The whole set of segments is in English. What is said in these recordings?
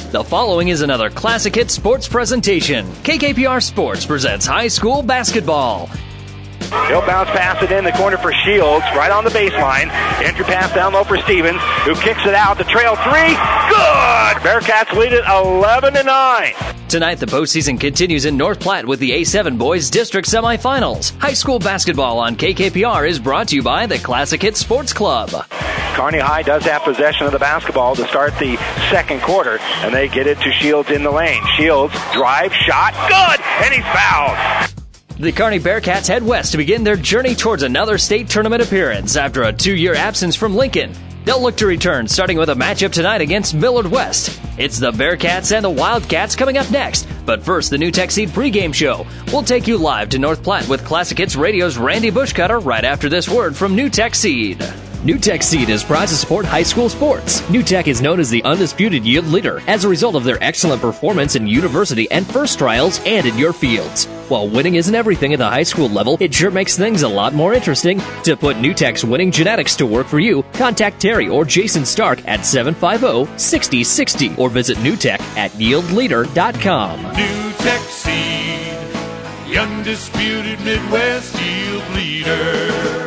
The following is another Classic Hit Sports presentation. KKPR Sports presents high school basketball. He'll bounce pass it in the corner for Shields, right on the baseline. Entry pass down low for Stevens, who kicks it out. The trail three, good! Bearcats lead it 11-9. Tonight, the postseason continues in North Platte with the A7 Boys District Semifinals. High school basketball on KKPR is brought to you by the Classic Hit Sports Club. Kearney High does have possession of the basketball to start the second quarter, and they get it to Shields in the lane. Shields, drive, shot, good! And he's fouled. The Kearney Bearcats head west to begin their journey towards another state tournament appearance after a 2-year absence from Lincoln. They'll look to return, starting with a matchup tonight against Millard West. It's the Bearcats and the Wildcats coming up next. But first, the New Tech Seed pregame show. We'll take you live to North Platte with Classic Hits Radio's Randy Bushcutter right after this word from New Tech Seed. New Tech Seed is proud to support high school sports. New Tech is known as the undisputed yield leader as a result of their excellent performance in university and first trials and in your fields. While winning isn't everything at the high school level, it sure makes things a lot more interesting. To put New Tech's winning genetics to work for you, contact Terry or Jason Stark at 750-6060 or visit newtech at yieldleader.com. New Tech Seed, the undisputed Midwest yield leader.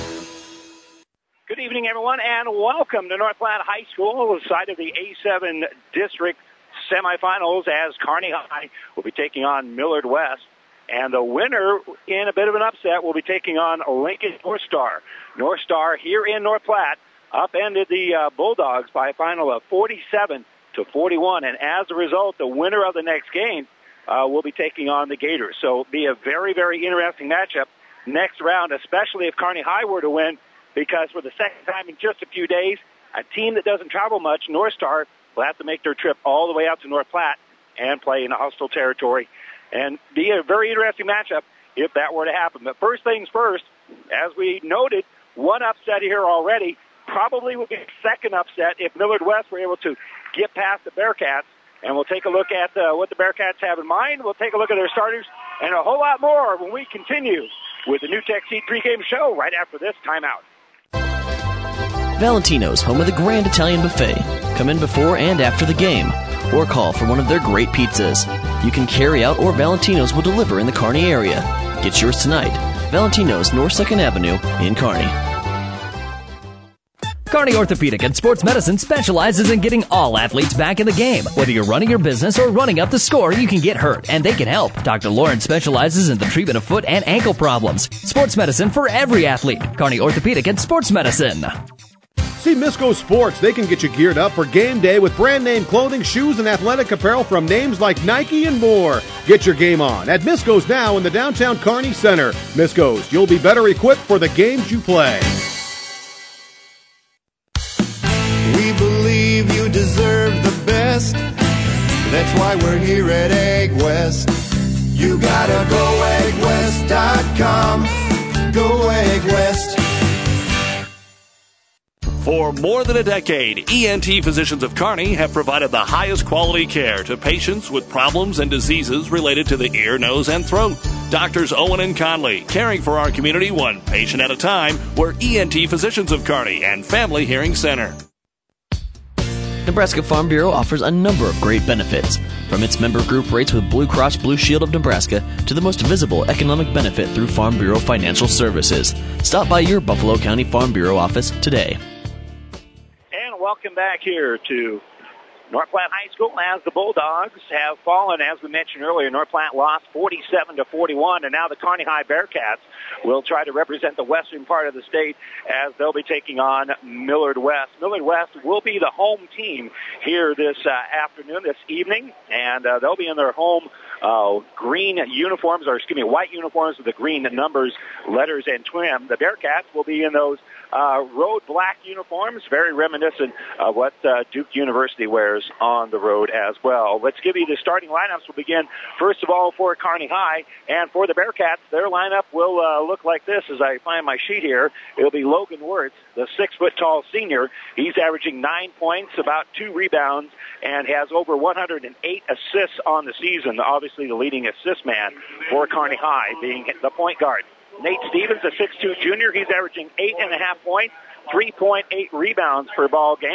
Good evening, everyone, and welcome to North Platte High School, the side of the A7 District Semifinals, as Kearney High will be taking on Millard West. And the winner, in a bit of an upset, will be taking on Lincoln North Star. North Star here in North Platte upended the Bulldogs by a final of 47-41. And as a result, the winner of the next game will be taking on the Gators. So it'll be a very, very interesting matchup next round, especially if Kearney High were to win, because for the second time in just a few days, a team that doesn't travel much, North Star, will have to make their trip all the way out to North Platte and play in a hostile territory. And be a very interesting matchup if that were to happen. But first things first, as we noted, one upset here already, probably would be a second upset if Millard West were able to get past the Bearcats. And we'll take a look at what the Bearcats have in mind. We'll take a look at their starters and a whole lot more when we continue with the New Tech Seed pregame show right after this timeout. Valentino's, home of the Grand Italian Buffet. Come in before and after the game, or call for one of their great pizzas. You can carry out, or Valentino's will deliver in the Kearney area. Get yours tonight. Valentino's, North 2nd Avenue in Kearney. Kearney Orthopedic and Sports Medicine specializes in getting all athletes back in the game. Whether you're running your business or running up the score, you can get hurt, and they can help. Dr. Lauren specializes in the treatment of foot and ankle problems. Sports medicine for every athlete. Kearney Orthopedic and Sports Medicine. See Misco Sports. They can get you geared up for game day with brand name clothing, shoes, and athletic apparel from names like Nike and more. Get your game on at Misco's now in the downtown Kearney Center. Misco's, you'll be better equipped for the games you play. We believe you deserve the best. That's why we're here at Egg West. You gotta go eggwest.com. Go Egg West. For more than a decade, ENT Physicians of Kearney have provided the highest quality care to patients with problems and diseases related to the ear, nose, and throat. Doctors Owen and Conley, caring for our community one patient at a time. We're ENT Physicians of Kearney and Family Hearing Center. Nebraska Farm Bureau offers a number of great benefits, from its member group rates with Blue Cross Blue Shield of Nebraska to the most visible economic benefit through Farm Bureau Financial Services. Stop by your Buffalo County Farm Bureau office today. Welcome back here to North Platte High School as the Bulldogs have fallen. As we mentioned earlier, North Platte lost 47-41, and now the Kearney High Bearcats will try to represent the western part of the state as they'll be taking on Millard West. Millard West will be the home team here this afternoon, this evening, and they'll be in their home white uniforms with the green numbers, letters, and trim. The Bearcats will be in those road black uniforms, very reminiscent of what Duke University wears on the road as well. Let's give you the starting lineups. We'll begin, first of all, for Kearney High. And for the Bearcats, their lineup will look like this as I find my sheet here. It'll be Logan Wirtz, the 6-foot-tall senior. He's averaging 9 points, about 2 rebounds, and has over 108 assists on the season. Obviously, the leading assist man for Kearney High being the point guard. Nate Stevens, a 6'2 junior. He's averaging 8.5 points, 3.8 rebounds per ball game.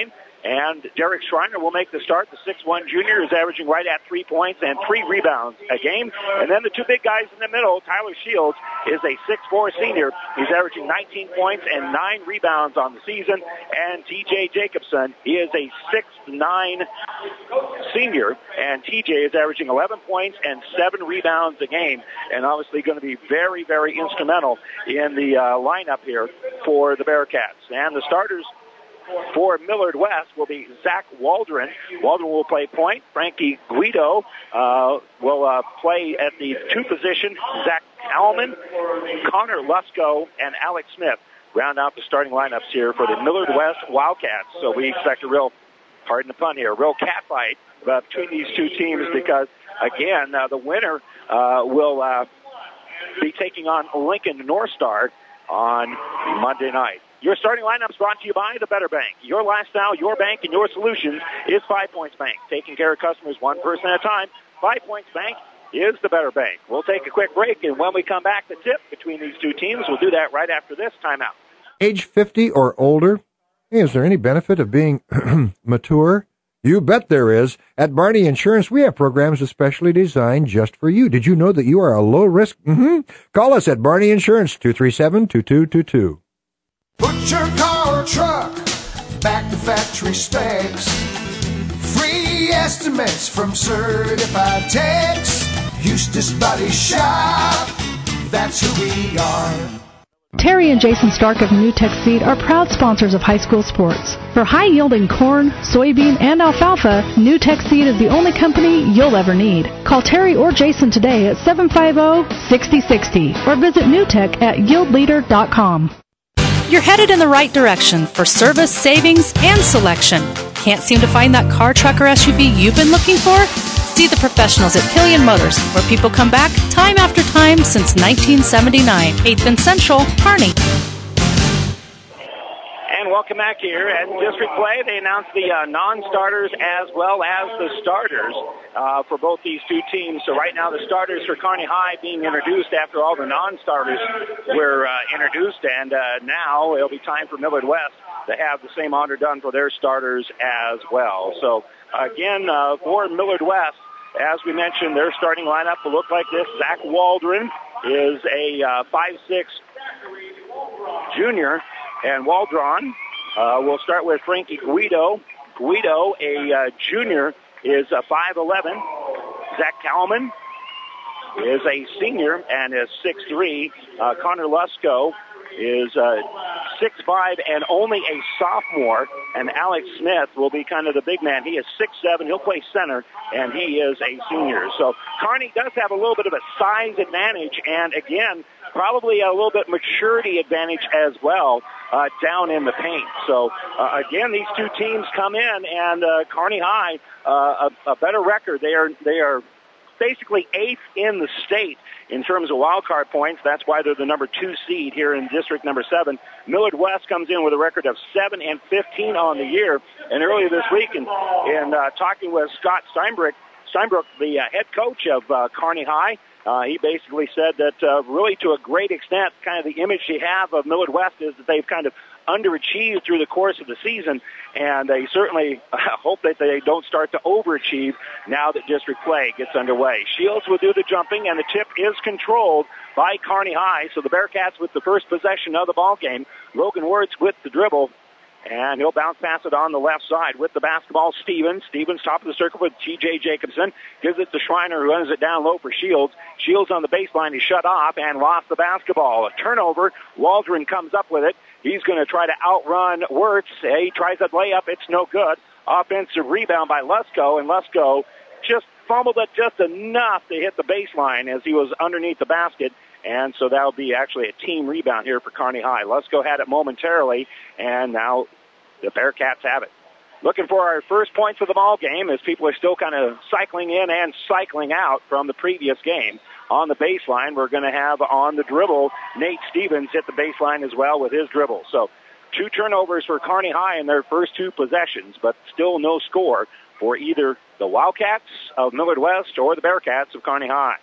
And Derek Schreiner will make the start. The 6'1 junior is averaging right at 3 points and 3 rebounds a game. And then the two big guys in the middle, Tyler Shields is a 6'4 senior. He's averaging 19 points and 9 rebounds on the season. And TJ Jacobson, he is a 6'9 senior. And TJ is averaging 11 points and 7 rebounds a game. And obviously going to be very, very instrumental in the lineup here for the Bearcats. And the starters for Millard West will be Zach Waldron. Waldron will play point. Frankie Guido will play at the 2 position. Zach Allman, Connor Lusko, and Alex Smith round out the starting lineups here for the Millard West Wildcats. So we expect a real, pardon the pun here, a real catfight between these two teams because, again, the winner will be taking on Lincoln North Star on Monday night. Your starting lineup is brought to you by the Better Bank. Your lifestyle, your bank, and your solutions is 5 Points Bank. Taking care of customers one person at a time. 5 Points Bank is the Better Bank. We'll take a quick break, and when we come back, the tip between these two teams. We'll do that right after this timeout. Age 50 or older? Hey, is there any benefit of being mature? You bet there is. At Barney Insurance, we have programs especially designed just for you. Did you know that you are a low risk? Call us at Barney Insurance, 237-2222. Put your car or truck back to factory specs. Free estimates from certified techs. Eustace Body Shop, that's who we are. Terry and Jason Stark of New Tech Seed are proud sponsors of high school sports. For high-yielding corn, soybean, and alfalfa, New Tech Seed is the only company you'll ever need. Call Terry or Jason today at 750-6060 or visit newtech at yieldleader.com. You're headed in the right direction for service, savings, and selection. Can't seem to find that car, truck, or SUV you've been looking for? See the professionals at Killian Motors, where people come back time after time since 1979. 8th and Central, Kearney. And welcome back here at District Play. They announced the non-starters as well as the starters for both these two teams. So right now the starters for Kearney High being introduced after all the non-starters were introduced. And now it'll be time for Millard West to have the same honor done for their starters as well. So again, for Millard West, as we mentioned, their starting lineup will look like this. Zach Waldron is a 5'6 junior. And Waldron will start with Frankie Guido. Guido, a junior, is a 5'11". Zach Kalman is a senior and is 6'3". Connor Lusko is 6'5" and only a sophomore. And Alex Smith will be kind of the big man. He is 6'7". He'll play center, and he is a senior. So Kearney does have a little bit of a size advantage, and again, probably a little bit maturity advantage as well down in the paint. So again, these two teams come in, and Kearney High a better record. They are basically 8th in the state in terms of wild card points. That's why they're the number 2 seed here in District number 7. Millard West comes in with a record of 7-15 on the year. And earlier this week, in talking with Scott Steinbrook, the head coach of Kearney High, he basically said that really to a great extent, kind of the image they have of Millard West is that they've kind of underachieved through the course of the season, and they certainly hope that they don't start to overachieve now that district play gets underway. Shields will do the jumping, and the tip is controlled by Kearney High, so the Bearcats with the first possession of the ball game. Logan Wirtz with the dribble, and he'll bounce pass it on the left side with the basketball. Stevens top of the circle with T.J. Jacobson. Gives it to Schreiner, who runs it down low for Shields. Shields on the baseline is shut off and lost the basketball. A turnover. Waldron comes up with it. He's going to try to outrun Wirtz. He tries a layup. It's no good. Offensive rebound by Lusko, and Lusko just fumbled it just enough to hit the baseline as he was underneath the basket. And so that'll be actually a team rebound here for Kearney High. Lusko had it momentarily, and now the Bearcats have it. Looking for our first points of the ball game as people are still kind of cycling in and cycling out from the previous game. On the baseline, we're going to have on the dribble, Nate Stevens hit the baseline as well with his dribble. So 2 turnovers for Kearney High in their first 2 possessions, but still no score for either the Wildcats of Millard West or the Bearcats of Kearney High.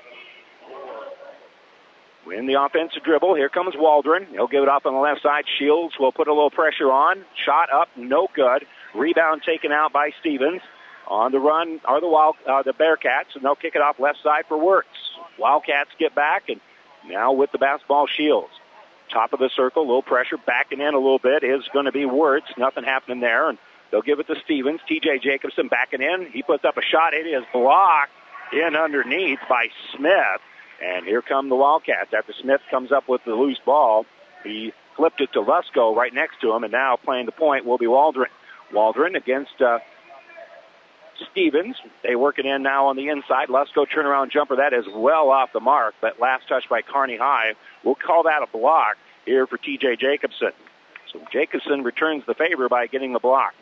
In the offensive dribble, here comes Waldron. He'll give it off on the left side. Shields will put a little pressure on. Shot up, no good. Rebound taken out by Stevens. On the run are the Bearcats, and they'll kick it off left side for Wirtz. Wildcats get back, and now with the basketball, Shields. Top of the circle, a little pressure, backing in a little bit is going to be Wirtz. Nothing happening there, and they'll give it to Stevens. T.J. Jacobson backing in. He puts up a shot. It is blocked in underneath by Smith. And here come the Wildcats. After Smith comes up with the loose ball, he flipped it to Lusko right next to him, and now playing the point will be Waldron. Waldron against Stevens. They work it in now on the inside. Lusko turnaround jumper. That is well off the mark. That last touch by Kearney High. We'll call that a block here for T.J. Jacobson. So Jacobson returns the favor by getting the block.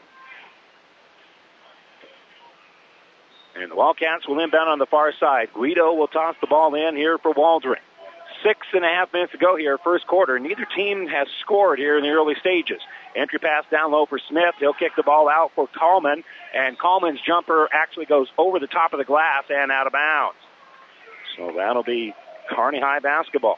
And the Wildcats will inbound on the far side. Guido will toss the ball in here for Waldron. 6.5 minutes to go here, first quarter. Neither team has scored here in the early stages. Entry pass down low for Smith. He'll kick the ball out for Coleman. And Coleman's jumper actually goes over the top of the glass and out of bounds. So that'll be Kearney High basketball.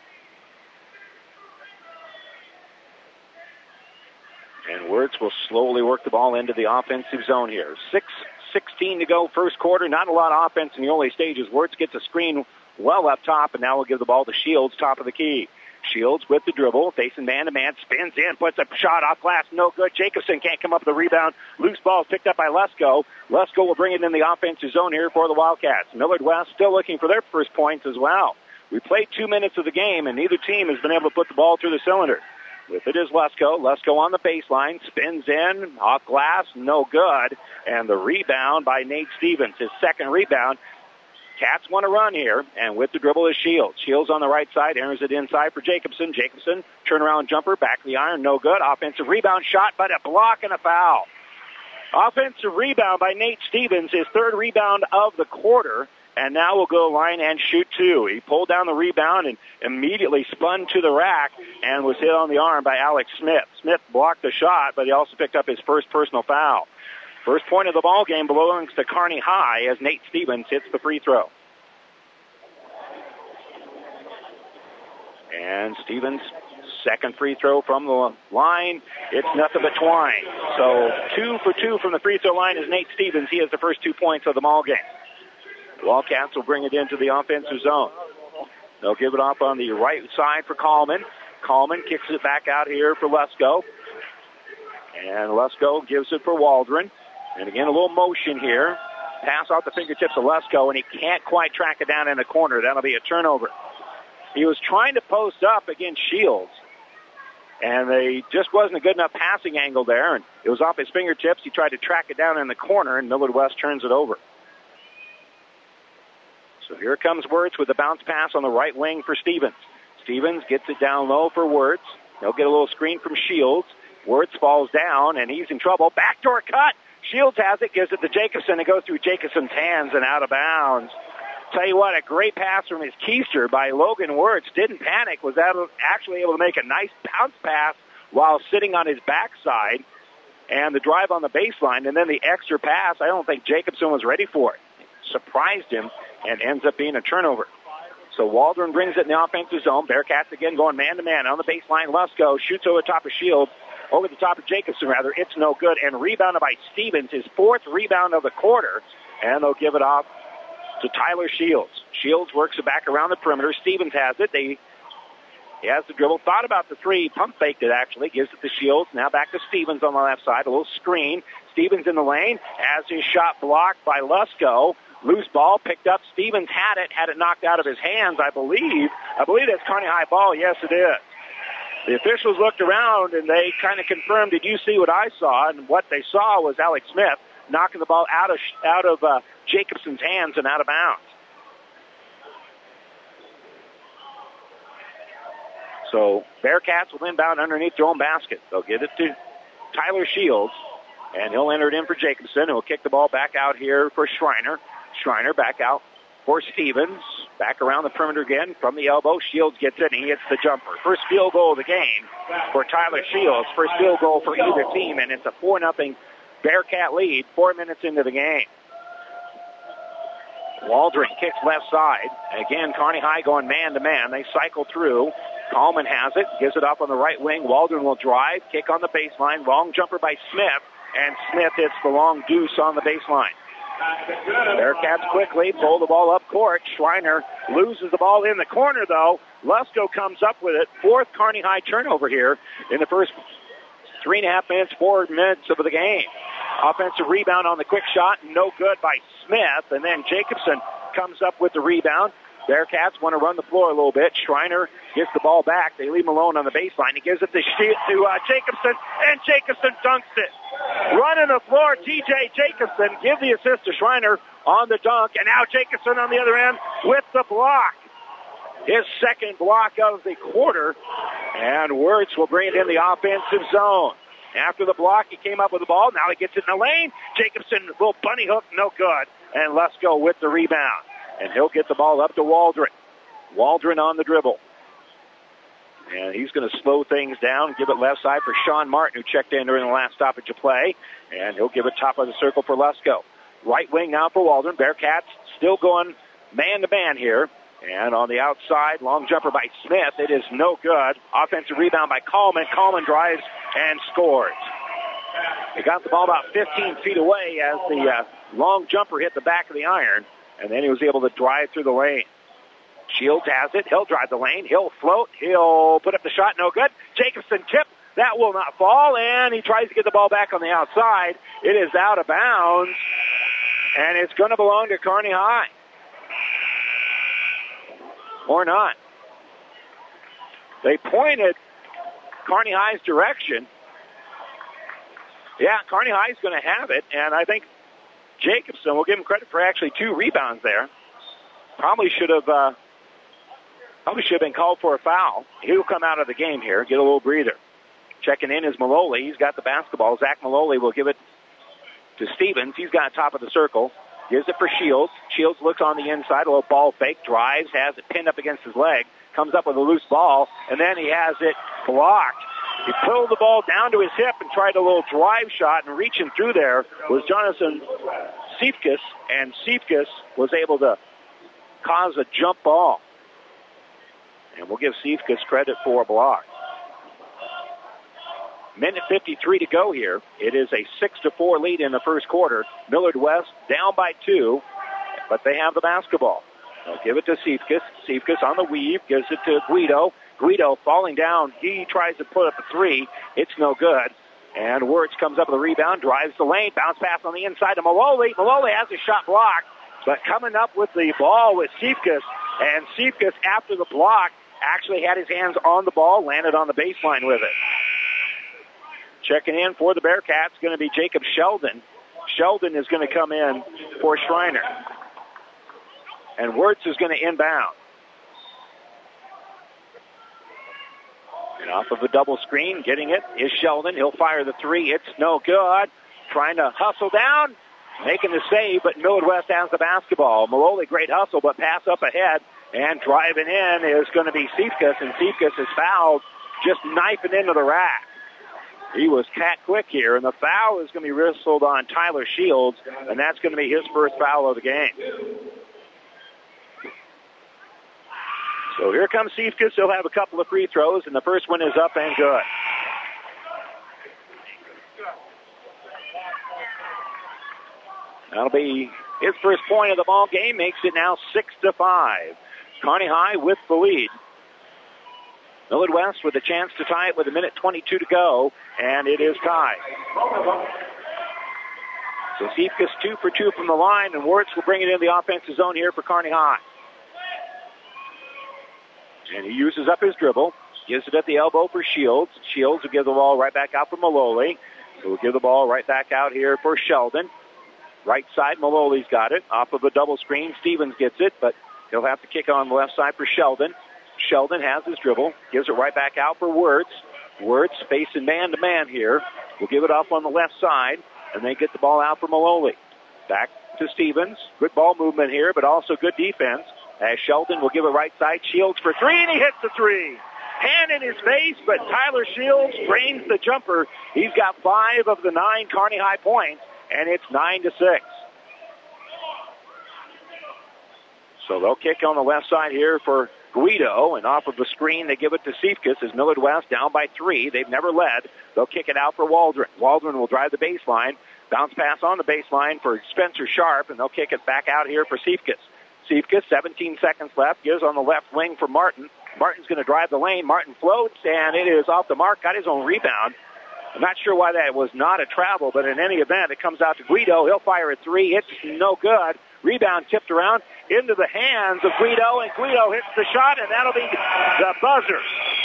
And Wirtz will slowly work the ball into the offensive zone here. 6:16 to go, first quarter. Not a lot of offense in the early stages. Wirtz gets a screen well up top, and now we'll give the ball to Shields, top of the key. Shields with the dribble, facing man-to-man, spins in, puts a shot off glass, no good. Jacobson can't come up with the rebound. Loose ball picked up by Lusko. Lusko will bring it in the offensive zone here for the Wildcats. Millard West still looking for their first points as well. We played 2 minutes of the game, and neither team has been able to put the ball through the cylinder. With it is Lusko. Lusko on the baseline, spins in, off glass, no good. And the rebound by Nate Stevens, his second rebound. Cats want to run here, and with the dribble is Shields. Shields on the right side, enters it inside for Jacobson. Jacobson, turnaround jumper, back of the iron, no good. Offensive rebound shot, but a block and a foul. Offensive rebound by Nate Stevens, his third rebound of the quarter, and now we'll go line and shoot two. He pulled down the rebound and immediately spun to the rack and was hit on the arm by Alex Smith. Smith blocked the shot, but he also picked up his first personal foul. First point of the ball game belongs to Kearney High as Nate Stevens hits the free throw. And Stevens' second free throw from the line. It's nothing but twine. So 2 for 2 from the free throw line is Nate Stevens. He has the first 2 points of the ball game. The Wildcats will bring it into the offensive zone. They'll give it off on the right side for Coleman. Coleman kicks it back out here for Lusko. And Lusko gives it for Waldron. And again, a little motion here. Pass off the fingertips of Lusko, and he can't quite track it down in the corner. That'll be a turnover. He was trying to post up against Shields, and they just wasn't a good enough passing angle there, and it was off his fingertips. He tried to track it down in the corner, and Millard West turns it over. So here comes Wirtz with a bounce pass on the right wing for Stevens. Stevens gets it down low for Wirtz. He'll get a little screen from Shields. Wirtz falls down, and he's in trouble. Backdoor cut. Shields has it, gives it to Jacobson. It goes through Jacobson's hands and out of bounds. Tell you what, a great pass from his keister by Logan Wirtz. Didn't panic, was actually able to make a nice bounce pass while sitting on his backside. And the drive on the baseline, and then the extra pass, I don't think Jacobson was ready for it. Surprised him, and ends up being a turnover. So Waldron brings it in the offensive zone. Bearcats again going man-to-man on the baseline. Lusko shoots over the top of Shields. Over the top of Jacobson, rather. It's no good. And rebounded by Stevens, his fourth rebound of the quarter. And they'll give it off to Tyler Shields. Shields works it back around the perimeter. Stevens has it. He has the dribble. Thought about the three. Pump faked it, actually. Gives it to Shields. Now back to Stevens on the left side. A little screen. Stevens in the lane. Has his shot blocked by Lusko. Loose ball picked up. Stevens had it knocked out of his hands, I believe. I believe that's Kearney High ball. Yes, it is. The officials looked around, and they kind of confirmed, did you see what I saw? And what they saw was Alex Smith knocking the ball out of Jacobson's hands and out of bounds. So Bearcats will inbound underneath their own basket. They'll give it to Tyler Shields, and he'll enter it in for Jacobson, and he'll kick the ball back out here for Schreiner. Schreiner back out for Stevens. Back around the perimeter again from the elbow. Shields gets it, and he hits the jumper. First field goal of the game for Tyler Shields. First field goal for either team, and it's a 4-0 Bearcat lead 4 minutes into the game. Waldron kicks left side. Again, Kearney High going man-to-man. They cycle through. Coleman has it. Gives it up on the right wing. Waldron will drive. Kick on the baseline. Wrong jumper by Smith. and Smith hits the long deuce on the baseline. Bearcats quickly pull the ball up court. Schreiner loses the ball in the corner, though. Lusko comes up with it. Fourth Kearney High turnover here in the first 3.5 minutes, 4 minutes of the game. Offensive rebound on the quick shot, no good by Smith. And then Jacobson comes up with the rebound. Bearcats want to run the floor a little bit. Schreiner gets the ball back. They leave him alone on the baseline. He gives it to Jacobson, and Jacobson dunks it. Running the floor, T.J. Jacobson. Give the assist to Schreiner on the dunk. And now Jacobson on the other end with the block. His second block of the quarter. And Wirtz will bring it in the offensive zone. After the block, he came up with the ball. Now he gets it in the lane. Jacobson, little bunny hook, no good. And Lusko with the rebound. And he'll get the ball up to Waldron. Waldron on the dribble. And he's going to slow things down, give it left side for Sean Martin, who checked in during the last stoppage of play. And he'll give it top of the circle for Lusko. Right wing now for Waldron. Bearcats still going man-to-man here. And on the outside, long jumper by Smith. It is no good. Offensive rebound by Coleman. Coleman drives and scores. He got the ball about 15 feet away as the long jumper hit the back of the iron. And then he was able to drive through the lane. Shields has it. He'll drive the lane. He'll float. He'll put up the shot. No good. Jacobson tip. That will not fall. And he tries to get the ball back on the outside. It is out of bounds. And it's going to belong to Kearney High. Or not. They pointed Kearney High's direction. Yeah, Kearney High's going to have it. And I think Jacobson, we'll give him credit for actually 2 rebounds there. Probably should have been called for a foul. He'll come out of the game here, get a little breather. Checking in is Maloli. He's got the basketball. Zach Maloli will give it to Stevens. He's got top of the circle. Gives it for Shields. Shields looks on the inside, a little ball fake, drives, has it pinned up against his leg, comes up with a loose ball, and then he has it blocked. He pulled the ball down to his hip and tried a little drive shot, and reaching through there was Jonathan Siefkas, and Siefkas was able to cause a jump ball. And we'll give Siefkas credit for a block. Minute 53 to go here. It is a 6-4 lead in the first quarter. Millard West down by 2, but they have the basketball. They'll give it to Siefkas. Siefkas on the weave, gives it to Guido. Guido falling down. He tries to put up a 3. It's no good. And Wirtz comes up with a rebound, drives the lane, bounce pass on the inside to Maloli. Maloli has a shot blocked, but coming up with the ball with Siefkas. And Siefkas, after the block, actually had his hands on the ball, landed on the baseline with it. Checking in for the Bearcats going to be Jacob Sheldon. Sheldon is going to come in for Schreiner. And Wirtz is going to inbound. And off of the double screen, getting it is Sheldon. He'll fire the 3. It's no good. Trying to hustle down, making the save, but Millard West has the basketball. Maloli, great hustle, but pass up ahead. And driving in is going to be Siefkas, and Siefkas is fouled, just knifing into the rack. He was cat quick here, and the foul is going to be whistled on Tyler Shields, and that's going to be his first foul of the game. So here comes Siefkas. He'll have a couple of free throws, and the first one is up and good. That'll be his first point of the ball game, makes it now 6-5. Kearney High with the lead. Millard West with a chance to tie it with 1:22 to go, and it is tied. So Siefkas 2 for 2 from the line, and Wirtz will bring it in the offensive zone here for Kearney High. And he uses up his dribble, gives it at the elbow for Shields. Shields will give the ball right back out for Maloli. So we'll give the ball right back out here for Sheldon. Right side, Maloli's got it. Off of a double screen, Stevens gets it, but he'll have to kick on the left side for Sheldon. Sheldon has his dribble, gives it right back out for Wirtz. Wirtz facing man-to-man here. We'll give it off on the left side, and they get the ball out for Maloli. Back to Stevens. Good ball movement here, but also good defense. As Sheldon will give it right side. Shields for 3, and he hits the 3. Hand in his face, but Tyler Shields drains the jumper. He's got 5 of the 9 Kearney High points, and it's 9-6. So they'll kick on the left side here for Guido, and off of the screen they give it to Cephas as Millard West down by 3. They've never led. They'll kick it out for Waldron. Waldron will drive the baseline. Bounce pass on the baseline for Spencer Sharp, and they'll kick it back out here for Cephas. Cephas, 17 seconds left, gives on the left wing for Martin. Martin's going to drive the lane. Martin floats, and it is off the mark. Got his own rebound. I'm not sure why that was not a travel, but in any event, it comes out to Guido. He'll fire a 3. It's no good. Rebound tipped around into the hands of Guido, and Guido hits the shot, and that'll be the buzzer.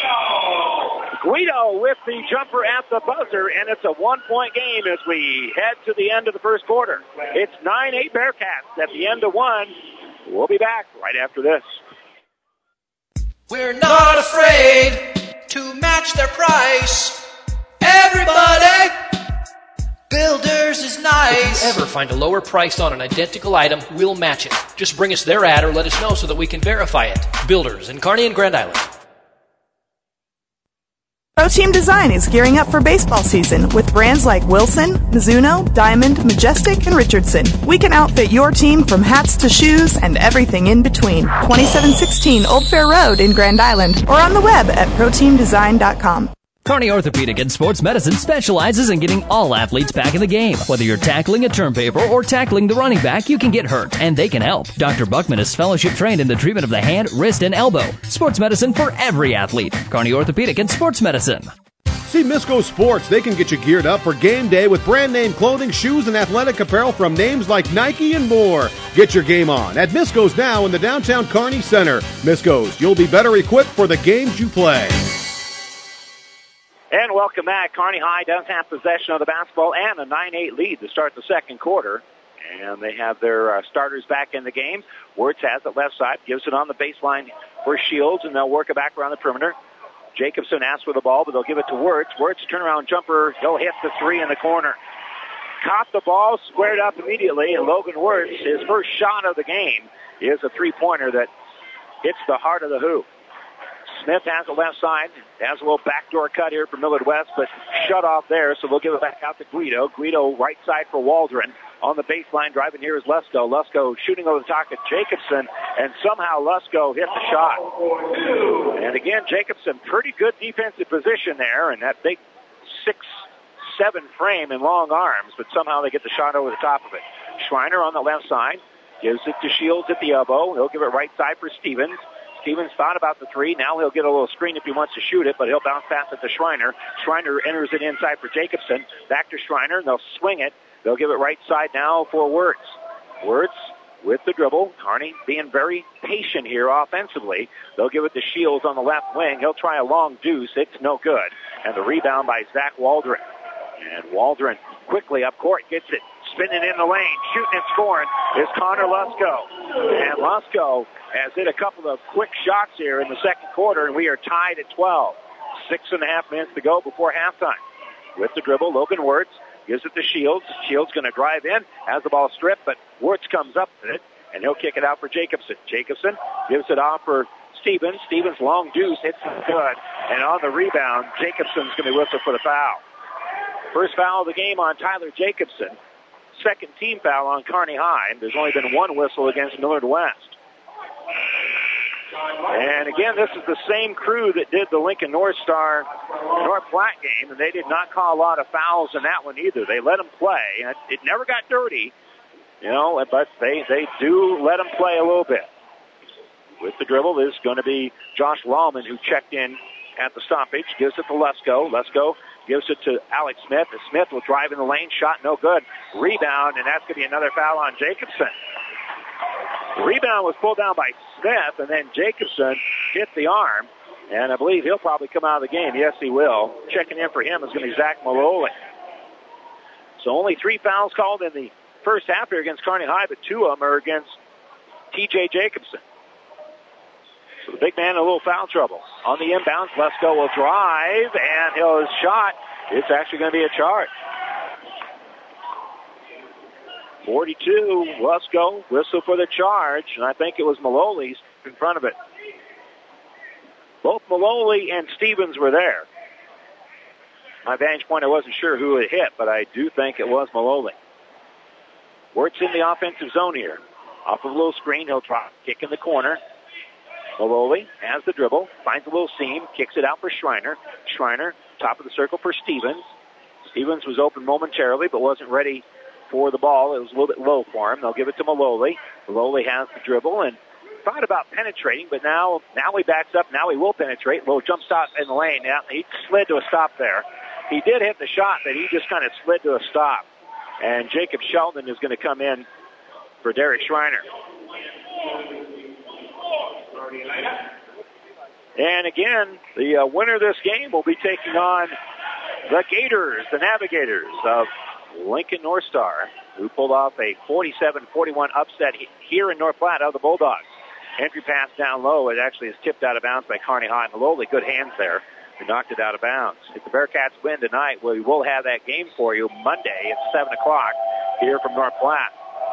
Guido with the jumper at the buzzer, and it's a 1-point game as we head to the end of the first quarter. It's 9-8 Bearcats at the end of 1. We'll be back right after this. We're not afraid to match their price. Everybody, Builders is nice. If you ever find a lower price on an identical item, we'll match it. Just bring us their ad or let us know so that we can verify it. Builders in Kearney and Grand Island. Pro Team Design is gearing up for baseball season with brands like Wilson, Mizuno, Diamond, Majestic, and Richardson. We can outfit your team from hats to shoes and everything in between. 2716 Old Fair Road in Grand Island or on the web at proteamdesign.com. Kearney Orthopedic and Sports Medicine specializes in getting all athletes back in the game. Whether you're tackling a term paper or tackling the running back, you can get hurt, and they can help. Dr. Buckman is fellowship trained in the treatment of the hand, wrist, and elbow. Sports medicine for every athlete. Kearney Orthopedic and Sports Medicine. See Misco Sports. They can get you geared up for game day with brand name clothing, shoes, and athletic apparel from names like Nike and more. Get your game on at Misco's now in the downtown Kearney Center. Misco's, you'll be better equipped for the games you play. And welcome back. Kearney High does have possession of the basketball and a 9-8 lead to start the second quarter. And they have their starters back in the game. Wirtz has it left side, gives it on the baseline for Shields, and they'll work it back around the perimeter. Jacobson asks for the ball, but they'll give it to Wirtz. Wirtz, turnaround jumper. He'll hit the 3 in the corner. Caught the ball, squared up immediately, and Logan Wirtz, his first shot of the game, is a three-pointer that hits the heart of the hoop. Smith has the left side. Has a little backdoor cut here for Millard West, but shut off there, so we'll give it back out to Guido. Guido right side for Waldron. On the baseline, driving here is Lusko. Lusko shooting over the top of Jacobson, and somehow Lusko hit the shot. And again, Jacobson, pretty good defensive position there, and that big 6'7" frame and long arms, but somehow they get the shot over the top of it. Schreiner on the left side. Gives it to Shields at the elbow. He'll give it right side for Stevens. Stevens thought about the 3. Now he'll get a little screen if he wants to shoot it, but he'll bounce pass it to Schreiner. Schreiner enters it inside for Jacobson. Back to Schreiner. They'll swing it. They'll give it right side now for Wirtz. Wirtz with the dribble. Kearney being very patient here offensively. They'll give it to Shields on the left wing. He'll try a long deuce. It's no good. And the rebound by Zach Waldron. And Waldron quickly up court gets it. Spinning in the lane, shooting and scoring is Connor Lusko. And Lusko has hit a couple of quick shots here in the second quarter, and we are tied at 12. 6.5 minutes to go before halftime. With the dribble, Logan Wirtz gives it to Shields. Shields going to drive in, has the ball stripped, but Wirtz comes up with it, and he'll kick it out for Jacobson. Jacobson gives it off for Stevens. Stevens' long deuce hits it good, and on the rebound, Jacobson's going to whistle for the foul. First foul of the game on Tyler Jacobson. Second team foul on Kearney High. There's only been one whistle against Millard West. And again, this is the same crew that did the Lincoln North Star North Platte game, and they did not call a lot of fouls in that one either. They let them play. It never got dirty, but they do let them play a little bit. With the dribble is going to be Josh Lallman, who checked in at the stoppage. Gives it to Lusko. Lusko gives it to Alex Smith. And Smith will drive in the lane. Shot no good. Rebound, and that's going to be another foul on Jacobson. The rebound was pulled down by Smith, and then Jacobson hit the arm. And I believe he'll probably come out of the game. Yes, he will. Checking in for him is going to be Zach Maloli. So only 3 fouls called in the first half here against Kearney High, but 2 of them are against T.J. Jacobson. So the big man in a little foul trouble. On the inbounds, Lesko will drive, and his shot is actually going to be a charge. 42, Lesko, whistle for the charge, and I think it was Maloli's in front of it. Both Maloli and Stevens were there. My vantage point, I wasn't sure who it hit, but I do think it was Maloli. Wirtz in the offensive zone here. Off of a little screen, he'll try kick in the corner. Maloli has the dribble, finds a little seam, kicks it out for Schreiner. Schreiner, top of the circle for Stevens. Stevens was open momentarily, but wasn't ready for the ball. It was a little bit low for him. They'll give it to Maloli. Maloli has the dribble and thought about penetrating, but now he backs up. Now he will penetrate. Little jump stop in the lane. Now he slid to a stop there. He did hit the shot, but he just kind of slid to a stop. And Jacob Sheldon is going to come in for Derek Schreiner. And again, the winner of this game will be taking on the Gators, the Navigators of Lincoln North Star, who pulled off a 47-41 upset here in North Platte of the Bulldogs. Entry pass down low. It actually is tipped out of bounds by Kearney High. Maloli, good hands there. He knocked it out of bounds. If the Bearcats win tonight, we will have that game for you Monday at 7 o'clock here from North Platte.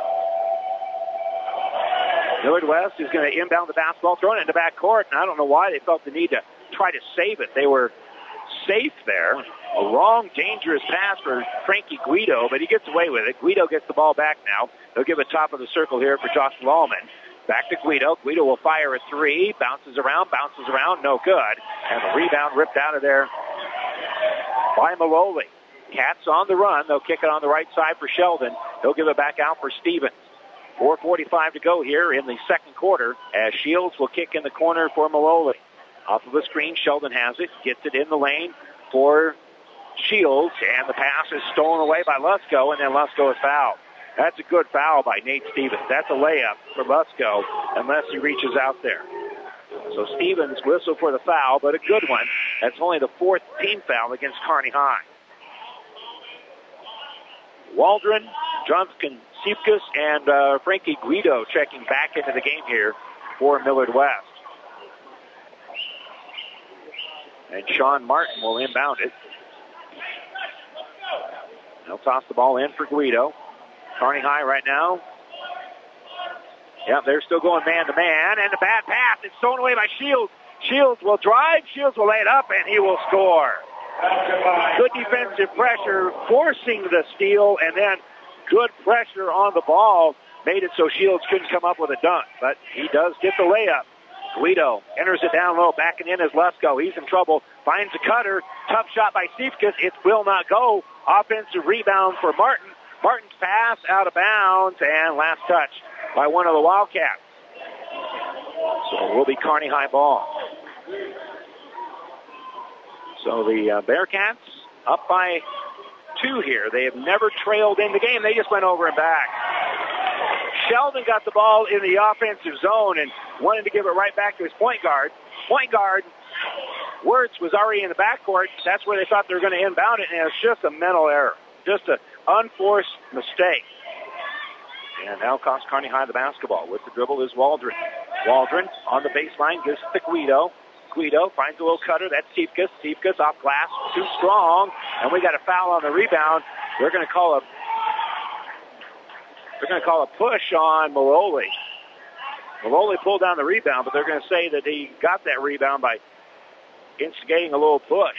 Millard West is going to inbound the basketball, thrown it into back court, and I don't know why they felt the need to try to save it. They were safe there. A wrong, dangerous pass for Frankie Guido, but he gets away with it. Guido gets the ball back now. They'll give it top of the circle here for Josh Lallman. Back to Guido. Guido will fire a three. Bounces around, no good. And the rebound ripped out of there by Maloli. Cats on the run. They'll kick it on the right side for Sheldon. They'll give it back out for Stevens. 4:45 to go here in the second quarter as Shields will kick in the corner for Maloli. Off of the screen, Sheldon has it, gets it in the lane for Shields, and the pass is stolen away by Lusko, and then Lusko is fouled. That's a good foul by Nate Stevens. That's a layup for Lusko unless he reaches out there. So Stevens whistled for the foul, but a good one. That's only the fourth team foul against Kearney High. Waldron, Johnston Sipkus, and Frankie Guido checking back into the game here for Millard West. And Sean Martin will inbound it. They'll toss the ball in for Guido. Kearney High right now. Yep, they're still going man-to-man, and a bad pass. It's thrown away by Shields. Shields will drive. Shields will lay it up, and he will score. Good defensive pressure, forcing the steal, and then good pressure on the ball made it so Shields couldn't come up with a dunk, but he does get the layup. Guido enters it down low, backing in as Lesko. He's in trouble, finds a cutter, tough shot by Sipkus. It will not go. Offensive rebound for Martin. Martin's pass out of bounds, and last touch by one of the Wildcats. So it will be Kearney High ball. So the Bearcats up by 2 here. They have never trailed in the game. They just went over and back. Sheldon got the ball in the offensive zone and wanted to give it right back to his point guard. Point guard, Wirtz, was already in the backcourt. That's where they thought they were going to inbound it, and it was just a mental error. Just an unforced mistake. And now cost Kearney High the basketball. With the dribble is Waldron. Waldron on the baseline gives it to Guido. Guido finds a little cutter. That's Sipkus. Sipkus off glass. Too strong. And we got a foul on the rebound. They're going to call a push on Maloli. Maloli pulled down the rebound, but they're going to say that he got that rebound by instigating a little push.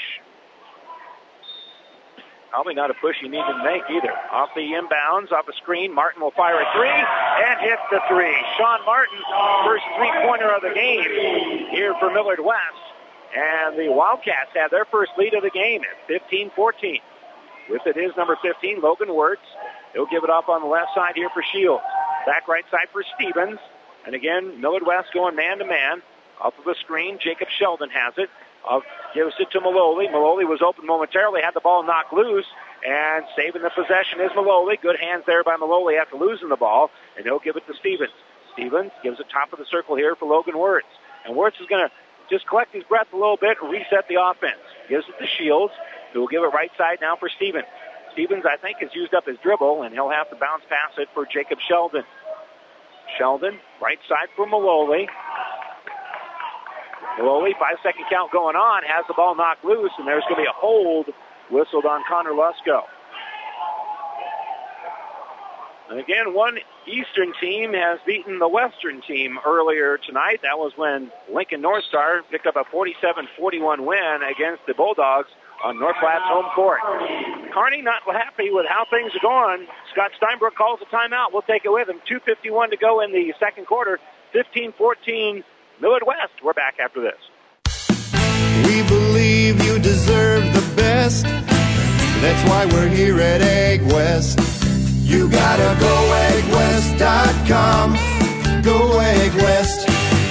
Probably not a push you need to make either. Off the inbounds, off a screen, Martin will fire a three and hit the three. Sean Martin, first three-pointer of the game here for Millard West. And the Wildcats have their first lead of the game at 15-14. With it is number 15, Logan Wirtz. He'll give it up on the left side here for Shields. Back right side for Stevens. And again, Millard West going man-to-man. Off of the screen, Jacob Sheldon has it. Gives it to Maloli. Maloli was open momentarily, had the ball knocked loose, and saving the possession is Maloli. Good hands there by Maloli after losing the ball, and he'll give it to Stevens. Stevens gives it top of the circle here for Logan Wirtz. And Wirtz is going to just collect his breath a little bit and reset the offense. Gives it to Shields, who will give it right side now for Stevens. Stevens, I think, has used up his dribble, and he'll have to bounce pass it for Jacob Sheldon. Sheldon, right side for Maloli. Maloli, 5-second count going on, has the ball knocked loose, and there's going to be a hold whistled on Connor Lusko. And again, one Eastern team has beaten the Western team earlier tonight. That was when Lincoln North Star picked up a 47-41 win against the Bulldogs on North Platte's home court. Kearney not happy with how things are going. Scott Steinbrook calls a timeout. We'll take it with him. 2:51 to go in the second quarter. 15-14 Millard West. We're back after this. We believe you deserve the best. That's why we're here at Egg West. You gotta go eggwest.com. Go Egg West.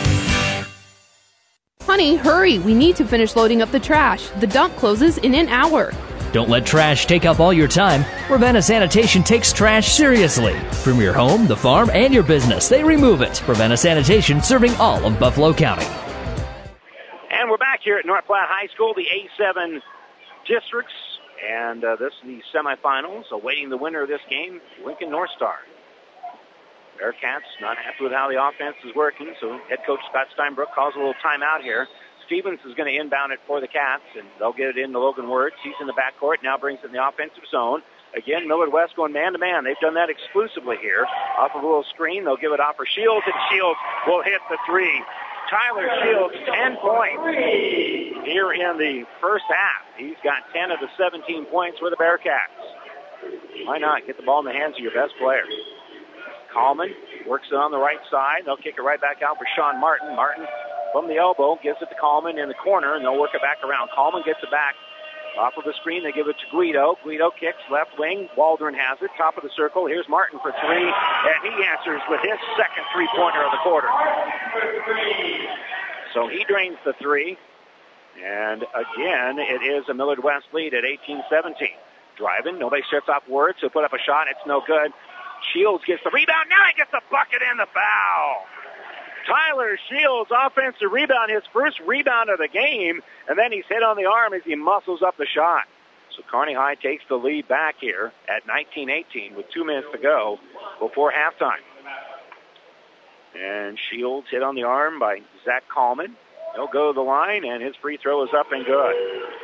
Honey, hurry. We need to finish loading up the trash. The dump closes in an hour. Don't let trash take up all your time. Ravenna Sanitation takes trash seriously. From your home, the farm, and your business, they remove it. Ravenna Sanitation, serving all of Buffalo County. And we're back here at North Platte High School, the A7 districts. And this is the semifinals. Awaiting the winner of this game, Lincoln North Star. Bearcats not happy with how the offense is working, so head coach Scott Steinbrook calls a little timeout here. Stevens is going to inbound it for the Cats, and they'll get it into Logan Wirtz. He's in the backcourt, now brings it in the offensive zone. Again, Millard West going man-to-man. They've done that exclusively here. Off of a little screen, they'll give it off for Shields, and Shields will hit the three. Tyler Shields, 10 points here in the first half. He's got 10 of the 17 points for the Bearcats. Why not get the ball in the hands of your best player? Coleman works it on the right side. They'll kick it right back out for Sean Martin. Martin from the elbow gives it to Coleman in the corner, and they'll work it back around. Coleman gets it back off of the screen. They give it to Guido. Guido kicks left wing. Waldron has it. Top of the circle. Here's Martin for three, and he answers with his second three-pointer of the quarter. So he drains the three, and again, it is a Millard West lead at 18-17. Driving. Nobody shuts off Wirtz. He'll put up a shot. It's no good. Shields gets the rebound. Now he gets the bucket and the foul. Tyler Shields, offensive rebound, his first rebound of the game, and then he's hit on the arm as he muscles up the shot. So Kearney High takes the lead back here at 19-18 with 2 minutes to go before halftime. And Shields hit on the arm by Zach Coleman. He'll go to the line, and his free throw is up and good.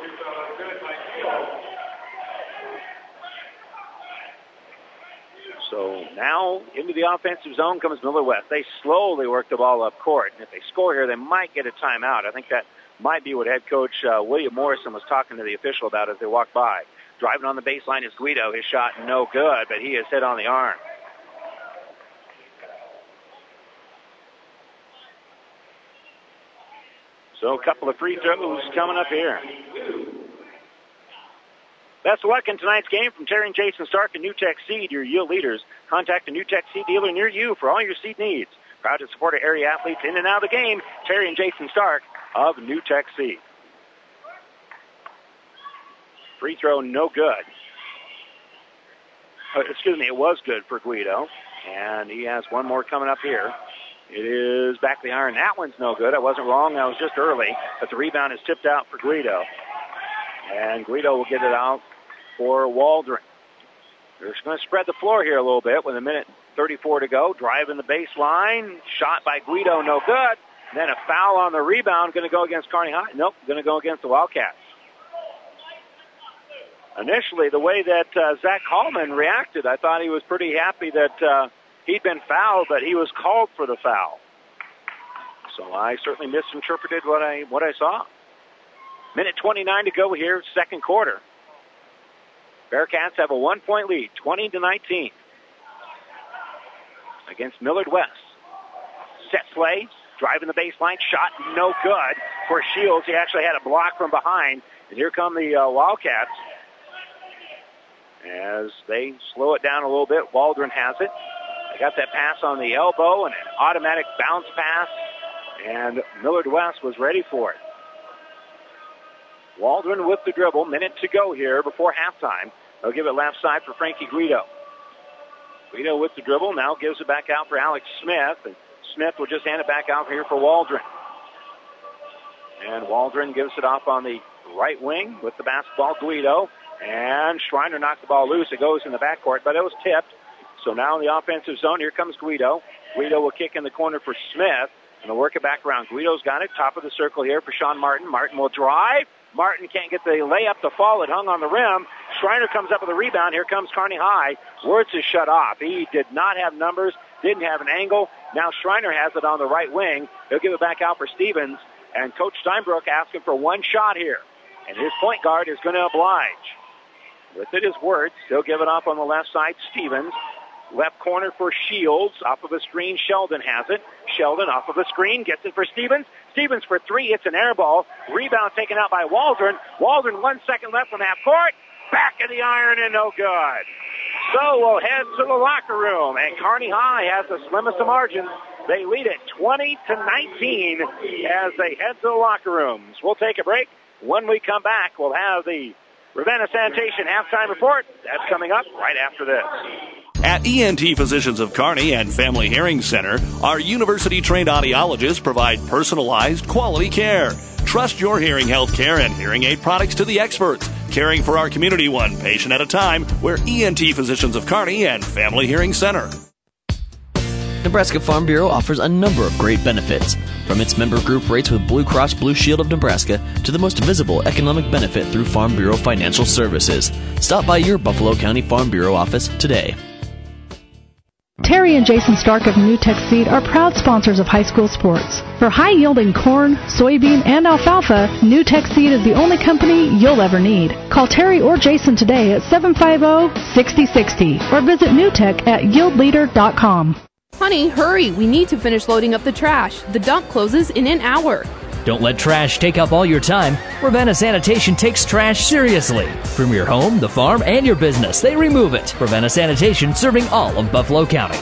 So now into the offensive zone comes Millard West. They slowly work the ball up court. And if they score here, they might get a timeout. I think that might be what head coach William Morrison was talking to the official about as they walked by. Driving on the baseline is Guido. His shot no good, but he is hit on the arm. So a couple of free throws coming up here. Best of luck in tonight's game from Terry and Jason Stark and NewTek Seed, your yield leaders. Contact a NewTek Seed dealer near you for all your seed needs. Proud to support our area athletes in and out of the game. Terry and Jason Stark of NewTek Seed. Free throw no good. It was good for Guido. And he has one more coming up here. It is back to the iron. That one's no good. I wasn't wrong. That was just early. But the rebound is tipped out for Guido. And Guido will get it out for Waldron. They're just going to spread the floor here a little bit with 1:34 to go. Driving the baseline. Shot by Guido, no good. And then a foul on the rebound. Going to go against Kearney High. Nope, going to go against the Wildcats. Initially, the way that Zach Coleman reacted, I thought he was pretty happy that he'd been fouled, but he was called for the foul. So I certainly misinterpreted what I saw. 1:29 to go here, second quarter. Bearcats have a 1-point lead, 20-19 against Millard West. Set play, driving the baseline, shot no good for Shields. He actually had a block from behind, and here come the Wildcats. As they slow it down a little bit, Waldron has it. They got that pass on the elbow and an automatic bounce pass, and Millard West was ready for it. Waldron with the dribble, minute to go here before halftime. They'll give it left side for Frankie Guido. Guido with the dribble, now gives it back out for Alex Smith, and Smith will just hand it back out here for Waldron. And Waldron gives it off on the right wing with the basketball, Guido. And Schreiner knocked the ball loose. It goes in the backcourt, but it was tipped. So now in the offensive zone, here comes Guido. Guido will kick in the corner for Smith, and they'll work it back around. Guido's got it, top of the circle here for Sean Martin. Martin will drive. Martin can't get the layup to fall. It hung on the rim. Schreiner comes up with a rebound. Here comes Kearney High. Wirtz is shut off. He did not have numbers, didn't have an angle. Now Schreiner has it on the right wing. He'll give it back out for Stevens. And Coach Steinbrook asking for one shot here. And his point guard is going to oblige. With it is Wirtz. He'll give it off on the left side. Stevens Left corner for Shields. Off of a screen, Sheldon has it. Sheldon off of a screen, gets it for Stevens. Stevens for three. It's an air ball. Rebound taken out by Waldron. Waldron, 1 second left from half court. Back in the iron and no good. So we'll head to the locker room. And Kearney High has the slimmest of margins. They lead it 20-19 as they head to the locker rooms. We'll take a break. When we come back, we'll have the Ravenna Sanitation halftime report. That's coming up right after this. At ENT Physicians of Kearney and Family Hearing Center, our university-trained audiologists provide personalized, quality care. Trust your hearing health care and hearing aid products to the experts, caring for our community one patient at a time. We're ENT Physicians of Kearney and Family Hearing Center. Nebraska Farm Bureau offers a number of great benefits, from its member group rates with Blue Cross Blue Shield of Nebraska to the most visible economic benefit through Farm Bureau Financial Services. Stop by your Buffalo County Farm Bureau office today. Terry and Jason Stark of New Tech Seed are proud sponsors of high school sports. For high-yielding corn, soybean, and alfalfa, New Tech Seed is the only company you'll ever need. Call Terry or Jason today at 750-6060 or visit newtech at yieldleader.com. Honey, hurry. We need to finish loading up the trash. The dump closes in an hour. Don't let trash take up all your time. Ravenna Sanitation takes trash seriously. From your home, the farm, and your business, they remove it. Ravenna Sanitation, serving all of Buffalo County.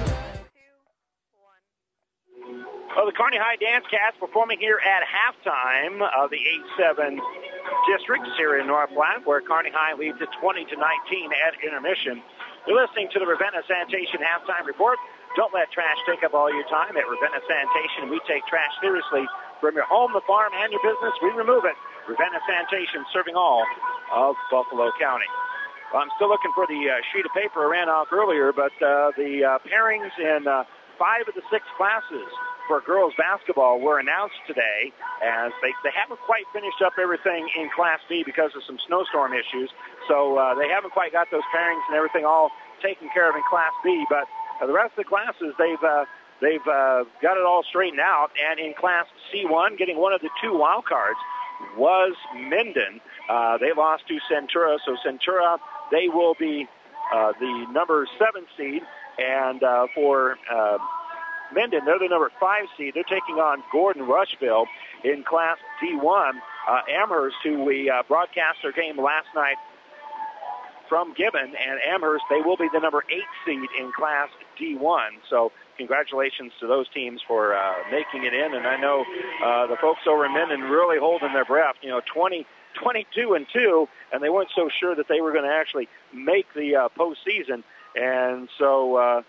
Well, the Kearney High Dance Cats performing here at halftime of the 8-7 districts here in North Platte, where Kearney High leads it 20-19 at intermission. You're listening to the Ravenna Sanitation halftime report. Don't let trash take up all your time. At Ravenna Sanitation, we take trash seriously. From your home, the farm, and your business, we remove it. Ravenna Sanitation, serving all of Buffalo County. Well, I'm still looking for the sheet of paper I ran off earlier, but the pairings in 5 of the 6 classes for girls basketball were announced today, as they haven't quite finished up everything in Class B because of some snowstorm issues. So they haven't quite got those pairings and everything all taken care of in Class B, but the rest of the classes, they've got it all straightened out. And in Class C1, getting one of the 2 wild cards was Minden. They lost to Centura. So Centura, they will be the number 7 seed. And for Minden, they're the number 5 seed. They're taking on Gordon Rushville in Class D1. Amherst, who we broadcast their game last night from Gibbon, and Amherst, they will be the number 8 seed in Class D1. So congratulations to those teams for making it in. And I know the folks over in Minden really holding their breath. 22-2, and they weren't so sure that they were going to actually make the postseason. And so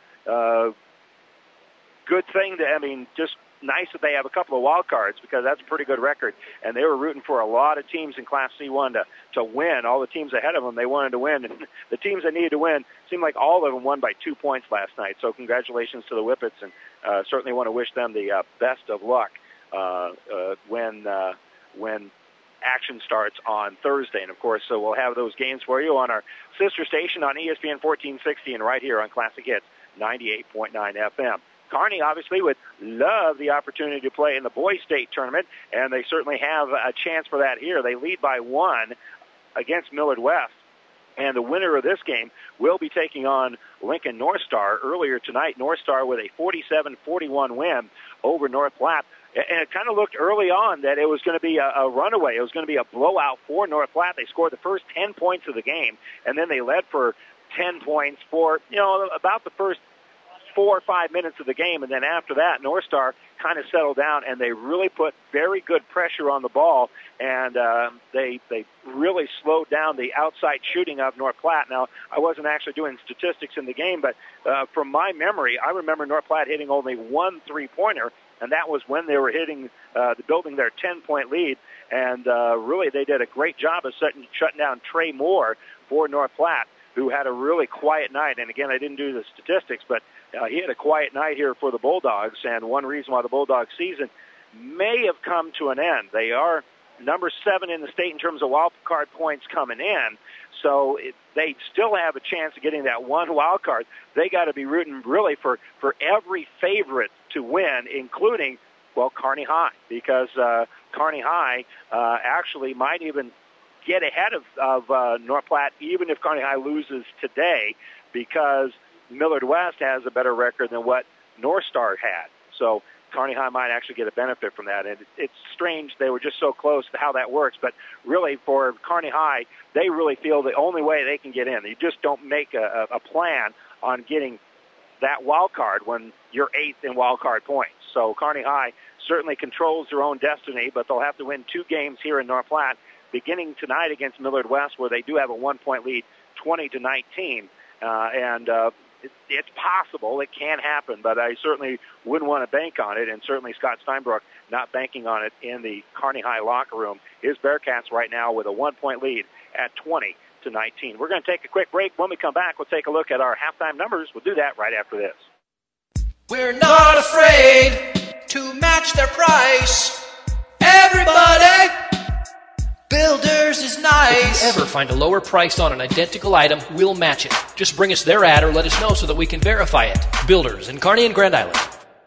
good thing just nice that they have a couple of wild cards, because that's a pretty good record. And they were rooting for a lot of teams in Class C1 to win. All the teams ahead of them, they wanted to win. And the teams that needed to win, seemed like all of them won by 2 points last night. So congratulations to the Whippets, and certainly want to wish them the best of luck when action starts on Thursday. And, of course, so we'll have those games for you on our sister station on ESPN 1460 and right here on Classic Hits 98.9 FM. Kearney obviously would love the opportunity to play in the boys state tournament, and they certainly have a chance for that here. They lead by 1 against Millard West, and the winner of this game will be taking on Lincoln North Star. Earlier tonight, North Star with a 47-41 win over North Platte. And it kind of looked early on that it was going to be a runaway. It was going to be a blowout for North Platte. They scored the first 10 points of the game, and then they led for 10 points for, about the first 4 or 5 minutes of the game. And then after that, North Star kind of settled down, and they really put very good pressure on the ball, and they really slowed down the outside shooting of North Platte. Now, I wasn't actually doing statistics in the game, but from my memory, I remember North Platte hitting only 1 3-pointer, and that was when they were building their 10-point lead. And really, they did a great job of shutting down Trey Moore for North Platte, who had a really quiet night. And again, I didn't do the statistics, but he had a quiet night here for the Bulldogs. And one reason why the Bulldogs season may have come to an end. They are number 7 in the state in terms of wild card points coming in. So they still have a chance of getting that 1 wild card. They got to be rooting really for every favorite to win, including, Kearney High, because Kearney High actually might even get ahead of North Platte, even if Kearney High loses today, because Millard West has a better record than what North Star had. So Kearney High might actually get a benefit from that. And it's strange they were just so close to how that works. But really, for Kearney High, they really feel the only way they can get in. You just don't make a plan on getting that wild card when you're 8th in wild card points. So Kearney High certainly controls their own destiny, but they'll have to win 2 games here in North Platte, beginning tonight against Millard West, where they do have a 1-point lead, 20-19. It's possible. It can happen, but I certainly wouldn't want to bank on it, and certainly Scott Steinbrook not banking on it in the Kearney High locker room. His Bearcats right now with a 1-point lead at 20-19. We're going to take a quick break. When we come back, we'll take a look at our halftime numbers. We'll do that right after this. We're not afraid to match their price. Everybody, Builders is nice. If you ever find a lower price on an identical item, we'll match it. Just bring us their ad or let us know so that we can verify it. Builders in Kearney and Grand Island.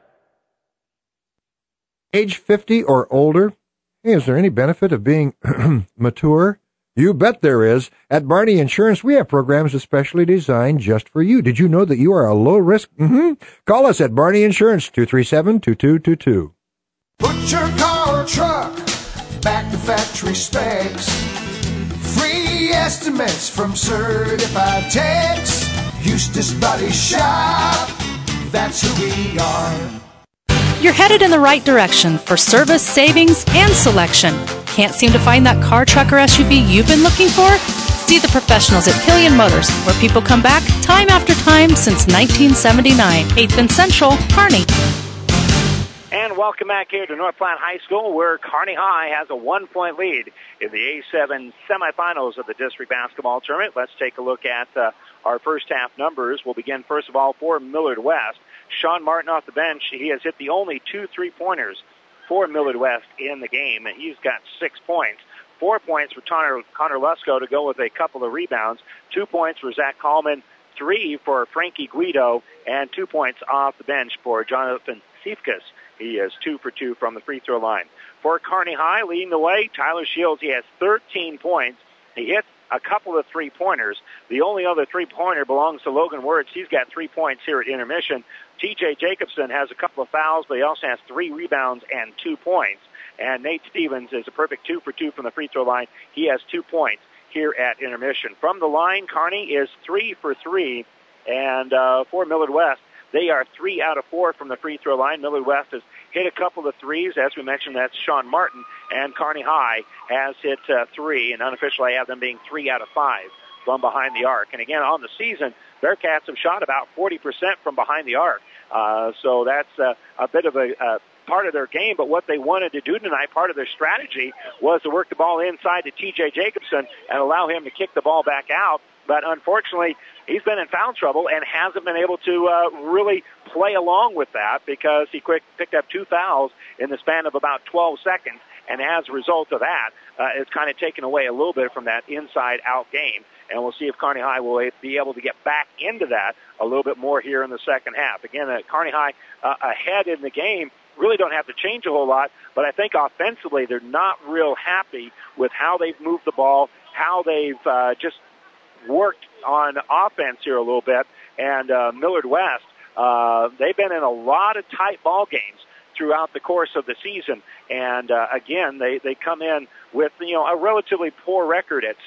Age 50 or older? Hey, is there any benefit of being mature? You bet there is. At Barney Insurance, we have programs especially designed just for you. Did you know that you are a low risk? Call us at Barney Insurance, 237-2222. Put your car or truck back to factory specs. Free estimates from certified techs. Eustace Body Shop, that's who we are. You're headed in the right direction for service, savings, and selection. Can't seem to find that car, truck, or SUV you've been looking for? See the professionals at Killian Motors, where people come back time after time since 1979. 8th and Central, Kearney. And welcome back here to North Platte High School, where Kearney High has a 1-point lead in the A7 semifinals of the district basketball tournament. Let's take a look at our first half numbers. We'll begin, first of all, for Millard West. Sean Martin off the bench. He has hit the only 2 3-pointers for Millard West in the game, and he's got 6 points. 4 points for Connor Lusko to go with a couple of rebounds. 2 points for Zach Kallman. 3 for Frankie Guido, and 2 points off the bench for Jonathan Sifkas. He is 2 for 2 from the free throw line. For Kearney High, leading the way, Tyler Shields. He has 13 points. He hit a couple of 3-pointers. The only other 3-pointer belongs to Logan Wirtz. He's got 3 points here at intermission. TJ Jacobson has a couple of fouls, but he also has 3 rebounds and 2 points. And Nate Stevens is a perfect 2 for 2 from the free throw line. He has 2 points here at intermission. From the line, Kearney is 3 for 3. And for Millard West, they are 3 out of 4 from the free throw line. Millard West has hit a couple of threes. As we mentioned, that's Sean Martin. And Kearney High has hit 3. And unofficially, I have them being 3 out of 5 from behind the arc. And again, on the season, Bearcats have shot about 40% from behind the arc. So that's a bit of a part of their game. But what they wanted to do tonight, part of their strategy, was to work the ball inside to T.J. Jacobson and allow him to kick the ball back out. But unfortunately, he's been in foul trouble and hasn't been able to really play along with that, because he picked up 2 fouls in the span of about 12 seconds. And as a result of that, it's kind of taken away a little bit from that inside-out game. And we'll see if Kearney High will be able to get back into that a little bit more here in the second half. Again, Kearney High ahead in the game. Really don't have to change a whole lot, but I think offensively they're not real happy with how they've moved the ball, how they've just worked on offense here a little bit. And Millard West, they've been in a lot of tight ball games throughout the course of the season. And again, they come in with, a relatively poor record at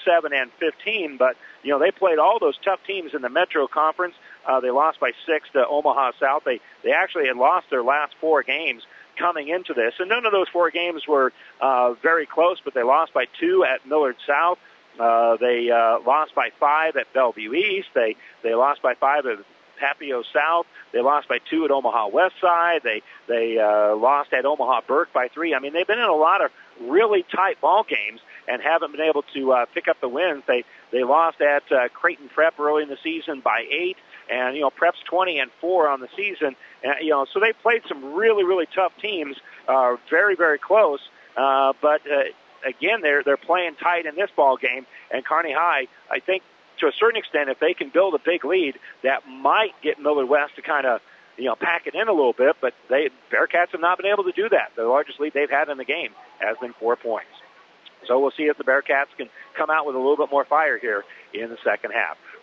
7-15, but, they played all those tough teams in the Metro Conference. They lost by 6 to Omaha South. They actually had lost their last 4 games coming into this, and none of those 4 games were very close, but they lost by 2 at Millard South. They lost by 5 at Bellevue East. They lost by 5 at Papio South. They lost by 2 at Omaha West Side. They lost at Omaha Burke by 3. I mean, they've been in a lot of really tight ball games and haven't been able to pick up the wins. They lost at Creighton Prep early in the season by 8, and Prep's 20-4 on the season. So they played some really, really tough teams, very, very close. But again, they're playing tight in this ball game, and Kearney High, I think, to a certain extent, if they can build a big lead, that might get Millard West to kind of, pack it in a little bit, but Bearcats have not been able to do that. The largest lead they've had in the game has been 4 points. So we'll see if the Bearcats can come out with a little bit more fire here in the second half.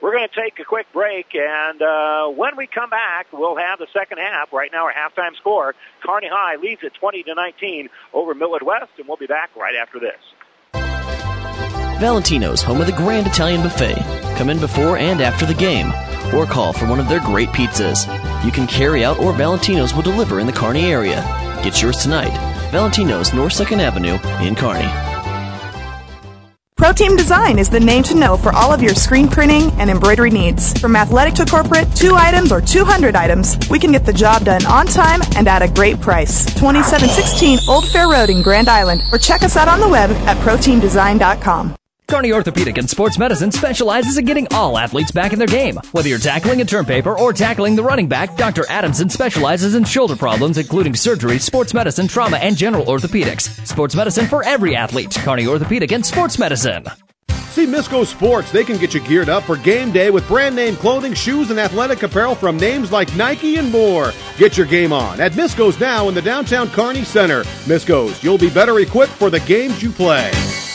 We're going to take a quick break, and when we come back, we'll have the second half. Right now, our halftime score, Kearney High leads it 20-19 over Millard West, and we'll be back right after this. Valentino's, home of the Grand Italian Buffet. Come in before and after the game, or call for one of their great pizzas. You can carry out, or Valentino's will deliver in the Kearney area. Get yours tonight. Valentino's, North 2nd Avenue in Kearney. Pro Team Design is the name to know for all of your screen printing and embroidery needs. From athletic to corporate, 2 items or 200 items, we can get the job done on time and at a great price. 2716 Old Fair Road in Grand Island, or check us out on the web at proteamdesign.com. Kearney Orthopedic and Sports Medicine specializes in getting all athletes back in their game. Whether you're tackling a term paper or tackling the running back, Dr. Adamson specializes in shoulder problems, including surgery, sports medicine, trauma, and general orthopedics. Sports medicine for every athlete. Kearney Orthopedic and Sports Medicine. See Misco Sports. They can get you geared up for game day with brand name clothing, shoes, and athletic apparel from names like Nike and more. Get your game on at Misco's now in the downtown Kearney Center. Misco's, you'll be better equipped for the games you play.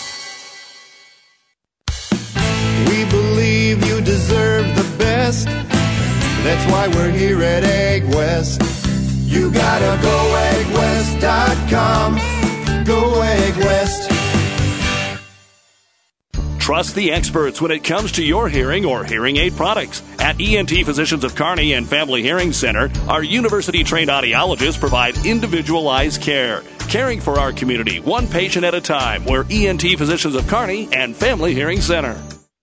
We believe you deserve the best. That's why we're here at Egg West. You gotta go eggwest.com. Go Egg West. Trust the experts when it comes to your hearing or hearing aid products. At ENT Physicians of Kearney and Family Hearing Center, our university-trained audiologists provide individualized care, caring for our community one patient at a time. We're ENT Physicians of Kearney and Family Hearing Center.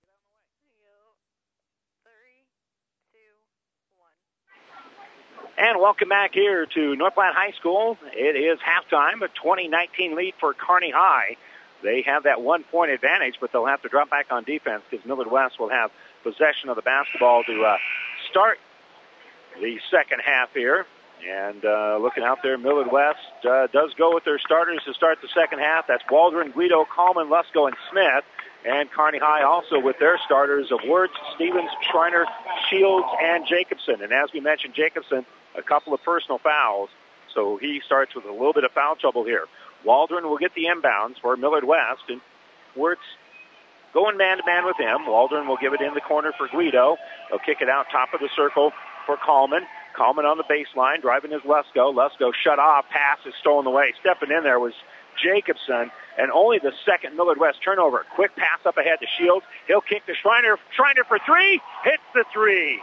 And welcome back here to North Platte High School. It is halftime, a 20-19 lead for Kearney High. They have that 1-point advantage, but they'll have to drop back on defense because Millard West will have possession of the basketball to start the second half here. And looking out there, Millard West does go with their starters to start the second half. That's Waldron, Guido, Coleman, Lusko, and Smith. And Kearney High also with their starters of Wirtz, Stevens, Schreiner, Shields, and Jacobson. And as we mentioned, Jacobson, a couple of personal fouls, so he starts with a little bit of foul trouble here. Waldron will get the inbounds for Millard West, and Wirtz going man-to-man with him. Waldron will give it in the corner for Guido. He'll kick it out top of the circle for Coleman. Coleman on the baseline, driving his Lusko. Lusko shut off, pass is stolen away. Stepping in there was Jacobson, and only the second Millard West turnover. Quick pass up ahead to Shields. He'll kick to Schreiner. Schreiner for three. Hits the three.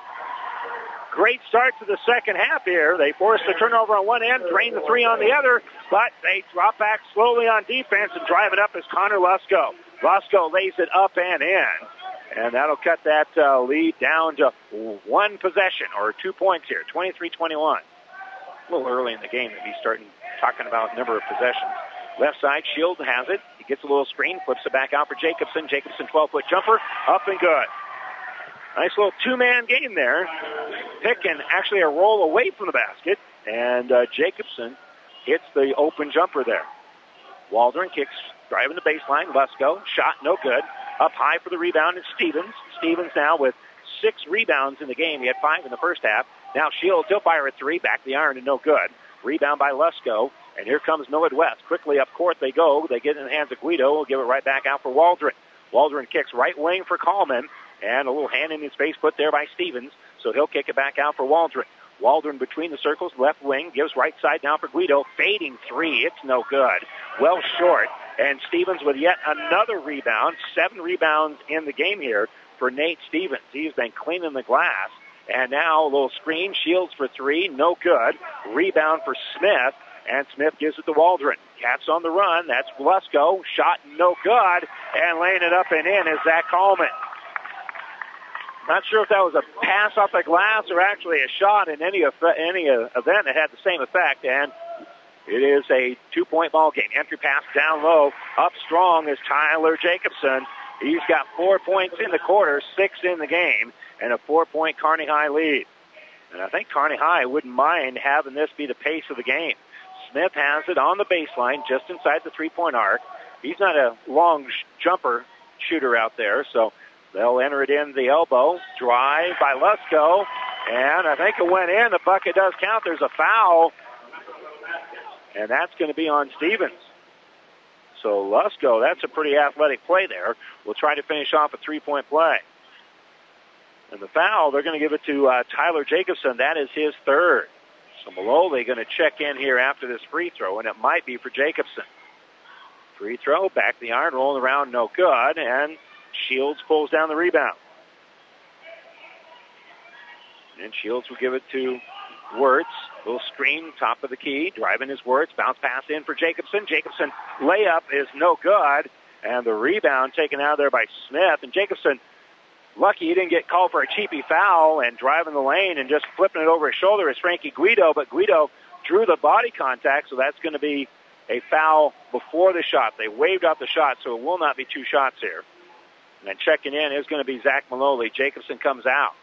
Great start to the second half here. They forced the turnover on one end, drained the three on the other, but they drop back slowly on defense and drive it up as Connor Lusko. Lusko lays it up and in, and that'll cut that lead down to one possession, or 2 points here, 23-21. A little early in the game to be starting talking about number of possessions. Left side, Shields has it. He gets a little screen, flips it back out for Jacobson. Jacobson, 12-foot jumper, up and good. Nice little two-man game there. Picking actually a roll away from the basket, and Jacobson hits the open jumper there. Waldron kicks, driving the baseline. Lusko, shot no good. Up high for the rebound is Stevens. Stevens now with 6 rebounds in the game. He had 5 in the first half. Now Shields, he'll fire a 3, back the iron and no good. Rebound by Lusko, and here comes Millard West. Quickly up court they go. They get it in the hands of Guido. We'll give it right back out for Waldron. Waldron kicks right wing for Coleman. And a little hand in his face put there by Stevens, so he'll kick it back out for Waldron. Waldron between the circles, left wing, gives right side down for Guido. Fading 3, it's no good. Well short, and Stevens with yet another rebound. 7 rebounds in the game here for Nate Stevens. He's been cleaning the glass. And now a little screen, Shields for 3, no good. Rebound for Smith, and Smith gives it to Waldron. Cats on the run, that's Lusko. Shot no good, and laying it up and in is Zach Coleman. Not sure if that was a pass off the glass or actually a shot. In any event, it had the same effect, and it is a 2-point ball game. Entry pass down low, up strong is Tyler Jacobson. He's got 4 points in the quarter, 6 in the game, and a 4-point Kearney High lead. And I think Kearney High wouldn't mind having this be the pace of the game. Smith has it on the baseline, just inside the 3-point arc. He's not a long jumper shooter out there, so they'll enter it in the elbow. Drive by Lusko. And I think it went in. The bucket does count. There's a foul. And that's going to be on Stevens. So Lusko, that's a pretty athletic play there. We'll try to finish off a 3-point play. And the foul, they're going to give it to Tyler Jacobson. That is his third. So Malole going to check in here after this free throw, and it might be for Jacobson. Free throw, back the iron, rolling around, no good, and Shields pulls down the rebound. And Shields will give it to Wirtz. Little screen, top of the key, driving his Wirtz. Bounce pass in for Jacobson. Jacobson layup is no good. And the rebound taken out there by Smith. And Jacobson, lucky he didn't get called for a cheapy foul and driving the lane and just flipping it over his shoulder is Frankie Guido. But Guido drew the body contact, so that's going to be a foul before the shot. They waved out the shot, so it will not be 2 shots here. And then checking in is going to be Zach Malole. Jacobson comes out.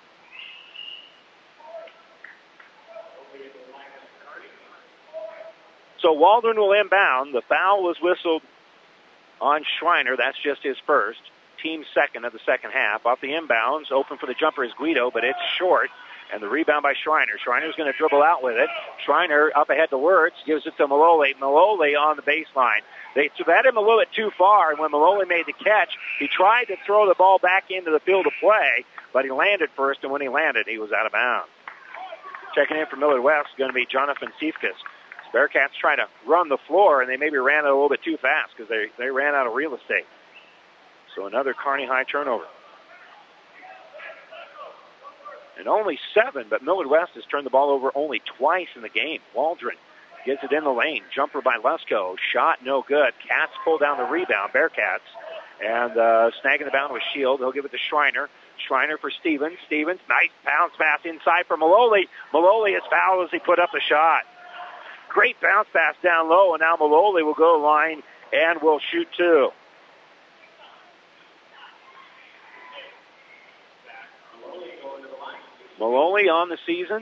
So Waldron will inbound. The foul was whistled on Schreiner. That's just his first. Team second of the second half. Off the inbounds, open for the jumper is Guido, but it's short. And the rebound by Schreiner. Schreiner's going to dribble out with it. Schreiner up ahead to Wirtz, gives it to Malole. Malole on the baseline. They batted him a little bit too far, and when Malole made the catch, he tried to throw the ball back into the field of play, but he landed first, and when he landed, he was out of bounds. Checking in for Millard West is going to be Jonathan Siefkas. Bearcats trying to run the floor, and they maybe ran it a little bit too fast because they ran out of real estate. So another Kearney High turnover. And only 7, but Millard West has turned the ball over only twice in the game. Waldron gets it in the lane. Jumper by Lesko. Shot no good. Cats pull down the rebound. Bearcats. And snagging the bound with Shield. He'll give it to Schreiner. Schreiner for Stevens. Stevens, nice bounce pass inside for Malole. Malole is fouled as he put up the shot. Great bounce pass down low, and now Malole will go to the line and will shoot 2. Malole on the season,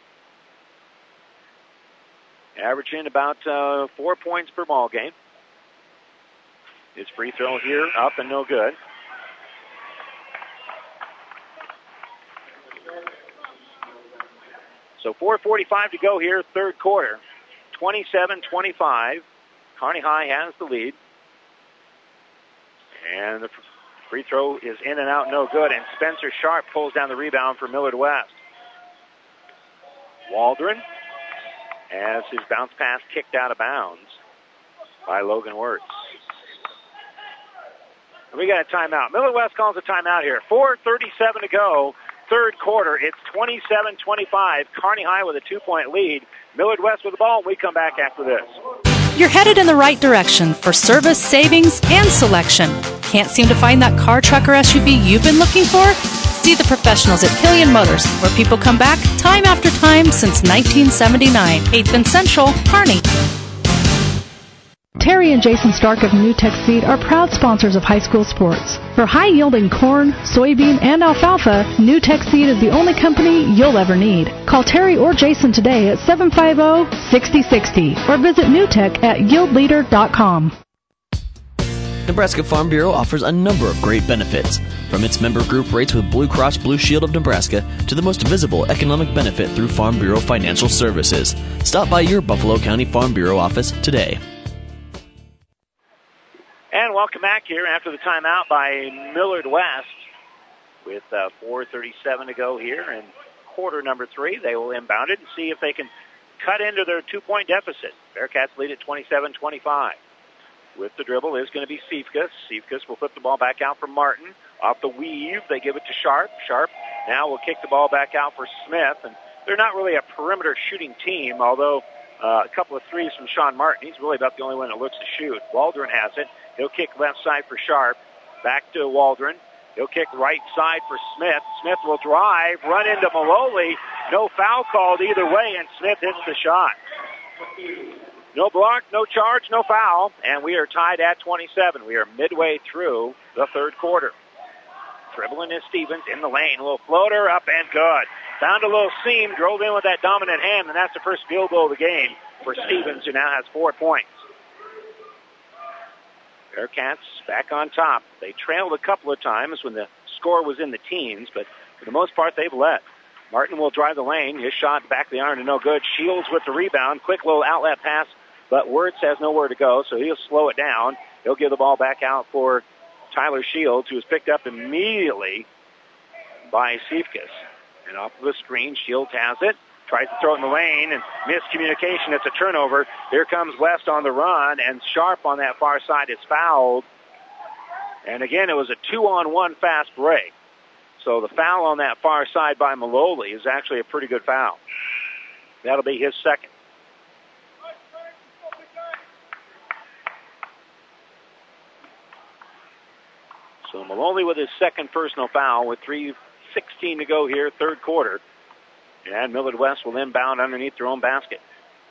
averaging about 4 points per ball game. His free throw here up and no good. So 4:45 to go here, third quarter. 27-25. Kearney High has the lead. And the free throw is in and out, no good. And Spencer Sharp pulls down the rebound for Millard West. Waldron has his bounce pass kicked out of bounds by Logan Wirtz. We got a timeout. Millard West calls a timeout here. 4:37 to go. Third quarter. It's 27-25. Kearney High with a 2-point lead. Millard West with the ball. We come back after this. You're headed in the right direction for service, savings, and selection. Can't seem to find that car, truck, or SUV you've been looking for? See the professionals at Killian Motors, where people come back time after time since 1979. 8th and Central, Kearney. Terry and Jason Stark of NewTek Seed are proud sponsors of high school sports. For high-yielding corn, soybean, and alfalfa, NewTek Seed is the only company you'll ever need. Call Terry or Jason today at 750-6060 or visit NewTek at yieldleader.com. Nebraska Farm Bureau offers a number of great benefits, from its member group rates with Blue Cross Blue Shield of Nebraska to the most visible economic benefit through Farm Bureau Financial Services. Stop by your Buffalo County Farm Bureau office today. And welcome back here after the timeout by Millard West with 4:37 to go here in quarter number 3. They will inbound it and see if they can cut into their 2-point deficit. Bearcats lead at 27-25. With the dribble is going to be Siefkas. Siefkas will flip the ball back out for Martin. Off the weave, they give it to Sharp. Sharp now will kick the ball back out for Smith. And they're not really a perimeter shooting team, although a couple of threes from Sean Martin. He's really about the only one that looks to shoot. Waldron has it. He'll kick left side for Sharp. Back to Waldron. He'll kick right side for Smith. Smith will drive, run into Malole. No foul called either way, and Smith hits the shot. No block, no charge, no foul, and we are tied at 27. We are midway through the third quarter. Dribbling is Stevens in the lane. A little floater, up and good. Found a little seam, drove in with that dominant hand, and that's the first field goal of the game for Stevens, who now has 4 points. Bearcats back on top. They trailed a couple of times when the score was in the teens, but for the most part, they've led. Martin will drive the lane. His shot back of the iron and no good. Shields with the rebound. Quick little outlet pass, but Wirtz has nowhere to go, so he'll slow it down. He'll give the ball back out for Tyler Shields, who was picked up immediately by Siefkas. And off of the screen, Shields has it. Tries to throw it in the lane, and miscommunication. It's a turnover. Here comes West on the run, and Sharp on that far side is fouled. And again, it was a 2-on-1 fast break. So the foul on that far side by Maloli is actually a pretty good foul. That'll be his second. So Maloli with his second personal foul with 3:16 to go here, third quarter. And Millard West will inbound underneath their own basket.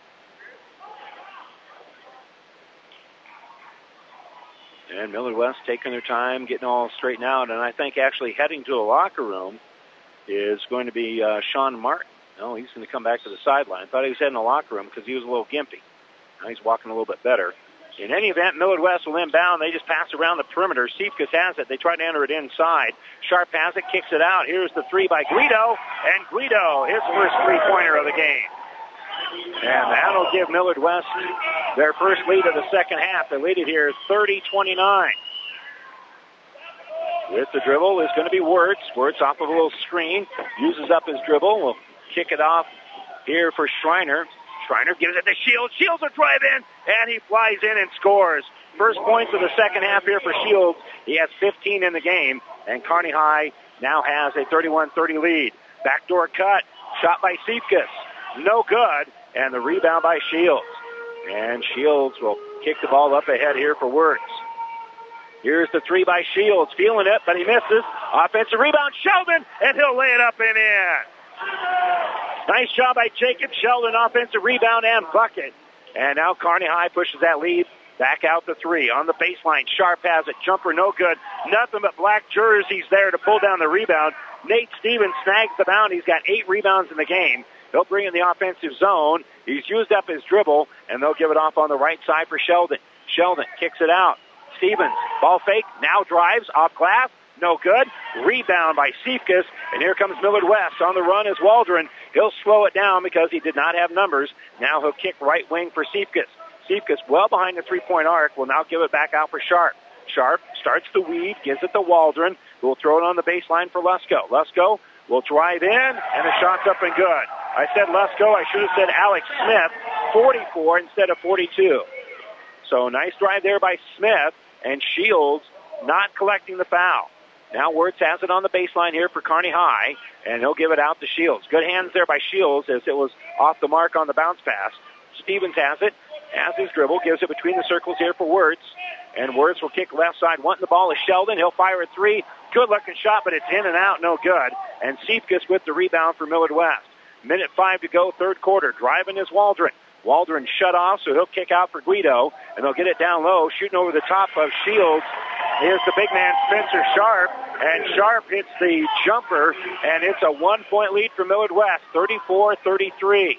And Millard West taking their time, getting all straightened out. And I think actually heading to the locker room is going to be Sean Martin. No, he's going to come back to the sideline. I thought he was heading to the locker room because he was a little gimpy. Now he's walking a little bit better. In any event, Millard West will inbound. They just pass around the perimeter. Siefkas has it. They try to enter it inside. Sharp has it, kicks it out. Here's the three by Guido. And Guido, his first three-pointer of the game. And that'll give Millard West their first lead of the second half. They lead it here 30-29. With the dribble is going to be Wirtz. Wirtz off of a little screen. Uses up his dribble. Will kick it off here for Schreiner. Schreiner gives it to Shields. Shields will drive in, and he flies in and scores. First points of the second half here for Shields. He has 15 in the game, and Kearney High now has a 31-30 lead. Backdoor cut, shot by Siefkas. No good, and the rebound by Shields. And Shields will kick the ball up ahead here for Wirtz. Here's the three by Shields, feeling it, but he misses. Offensive rebound, Sheldon, and he'll lay it up and in. Nice job by Jacob Sheldon, offensive rebound and bucket. And now Kearney High pushes that lead back out to three. On the baseline, Sharp has it. Jumper no good. Nothing but black jerseys there to pull down the rebound. Nate Stevens snags the bound. He's got 8 rebounds in the game. He'll bring in the offensive zone. He's used up his dribble, and they'll give it off on the right side for Sheldon. Sheldon kicks it out. Stevens, ball fake, now drives, off glass. No good. Rebound by Siefkas. And here comes Millard West. On the run is Waldron. He'll slow it down because he did not have numbers. Now he'll kick right wing for Siefkas. Siefkas well behind the three-point arc. Will now give it back out for Sharp. Sharp starts the weed, gives it to Waldron, who will throw it on the baseline for Lesko. Lesko will drive in, and the shot's up and good. I said Lesko. I should have said Alex Smith. 44 instead of 42. So nice drive there by Smith, and Shields not collecting the foul. Now Wirtz has it on the baseline here for Kearney High, and he'll give it out to Shields. Good hands there by Shields as it was off the mark on the bounce pass. Stevens has it, has his dribble, gives it between the circles here for Wirtz, and Wirtz will kick left side. Wanting the ball is Sheldon. He'll fire a three. Good-looking shot, but it's in and out, no good. And Siefkas with the rebound for Millard West. 1:05 to go, third quarter. Driving is Waldron. Waldron shut off, so he'll kick out for Guido, and they'll get it down low, shooting over the top of Shields. Here's the big man, Spencer Sharp, and Sharp hits the jumper, and it's a 1-point lead for Millard West, 34-33.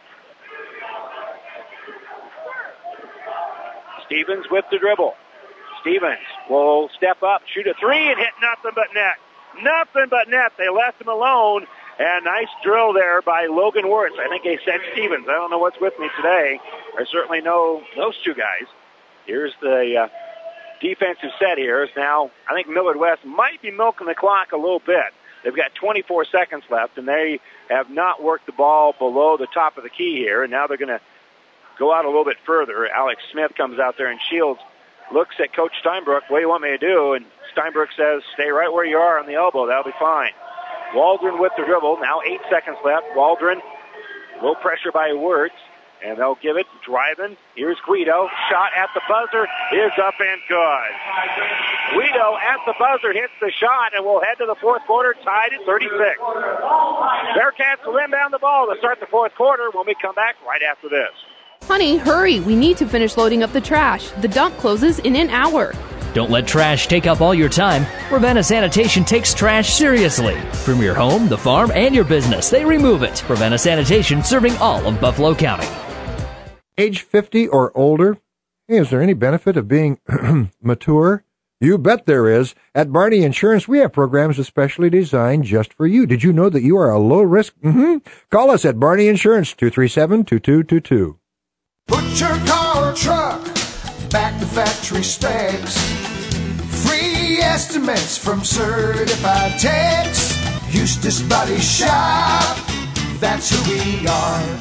Stevens with the dribble. Stevens will step up, shoot a three, and hit nothing but net. Nothing but net. They left him alone. And nice drill there by Logan Wirtz. I think they said Stevens. I don't know what's with me today. I certainly know those two guys. Here's the defensive set here. Now, I think Millard West might be milking the clock a little bit. They've got 24 seconds left, and they have not worked the ball below the top of the key here. And now they're going to go out a little bit further. Alex Smith comes out there, and Shields looks at Coach Steinbrook. What do you want me to do? And Steinbrook says, stay right where you are on the elbow. That'll be fine. Waldron with the dribble. Now 8 seconds left. Waldron, low pressure by Wirtz, and they'll give it. Driving. Here's Guido. Shot at the buzzer is up and good. Guido at the buzzer hits the shot, and we'll head to the fourth quarter tied at 36. Bearcats will inbound the ball to start the fourth quarter when we come back right after this. Honey, hurry. We need to finish loading up the trash. The dump closes in an hour. Don't let trash take up all your time. Ravenna Sanitation takes trash seriously. From your home, the farm, and your business, they remove it. Ravenna Sanitation, serving all of Buffalo County. Age 50 or older? Hey, is there any benefit of being mature? You bet there is. At Barney Insurance, we have programs especially designed just for you. Did you know that you are a low risk? Call us at Barney Insurance, 237-2222. Put your car or truck back to factory specs. Free estimates from certified techs. Eustace Body Shop, that's who we are.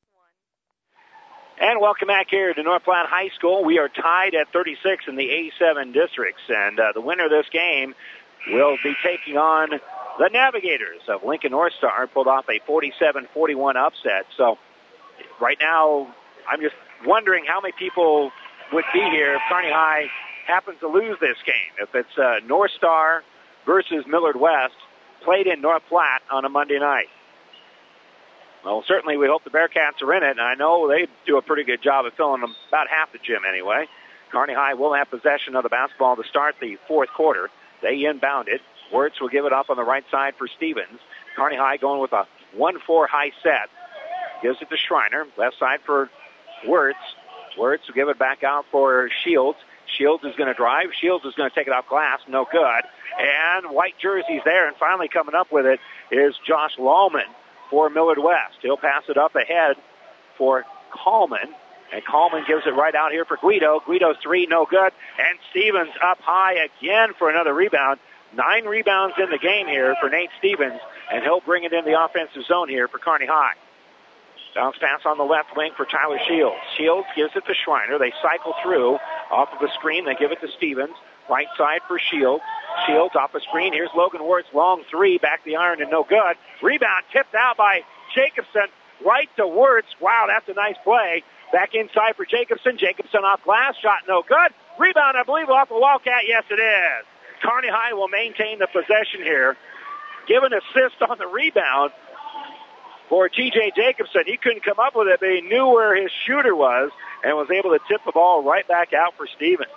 And welcome back here to North Platte High School. We are tied at 36 in the A7 districts, and the winner of this game will be taking on the Navigators of Lincoln North Star. Pulled off a 47-41 upset. So right now, I'm just wondering how many people would be here if Kearney High happens to lose this game. If it's North Star versus Millard West, played in North Platte on a Monday night. Well, certainly we hope the Bearcats are in it, and I know they do a pretty good job of filling them, about half the gym anyway. Kearney High will have possession of the basketball to start the fourth quarter. They inbound it. Wirtz will give it up on the right side for Stevens. Kearney High going with a 1-4 high set. Gives it to Schreiner. Left side for Wirtz. Wirtz will give it back out for Shields. Shields is going to drive. Shields is going to take it off glass. No good. And white jersey's there, and finally coming up with it is Josh Lallman for Millard West. He'll pass it up ahead for Coleman. And Coleman gives it right out here for Guido. Guido's three, no good. And Stevens up high again for another rebound. 9 rebounds in the game here for Nate Stevens. And he'll bring it in the offensive zone here for Kearney High. Bounce pass on the left wing for Tyler Shields. Shields gives it to Schreiner. They cycle through off of the screen. They give it to Stevens. Right side for Shields. Shields off the screen. Here's Logan Wirtz. Long three. Back the iron and no good. Rebound tipped out by Jacobson. Right to Wirtz. Wow, that's a nice play. Back inside for Jacobson. Jacobson off glass. Shot no good. Rebound, I believe, off the Wildcat. Yes, it is. Kearney High will maintain the possession here. Give an assist on the rebound for T.J. Jacobson. He couldn't come up with it, but he knew where his shooter was and was able to tip the ball right back out for Stevens.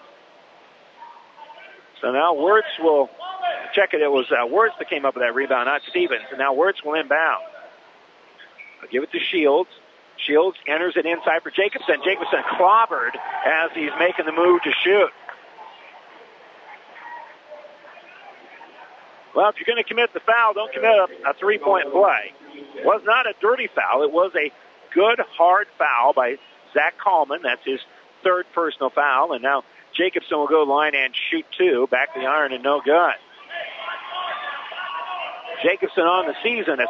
So now Wirtz will check it. It was Wirtz that came up with that rebound, not Stevens. And now Wirtz will inbound. I'll give it to Shields. Shields enters it inside for Jacobson. Jacobson clobbered as he's making the move to shoot. Well, if you're going to commit the foul, don't commit a three-point play. It was not a dirty foul. It was a good, hard foul by Zach Coleman. That's his third personal foul. And now Jacobson will go line and shoot two. Back the iron and no good. Jacobson on the season, a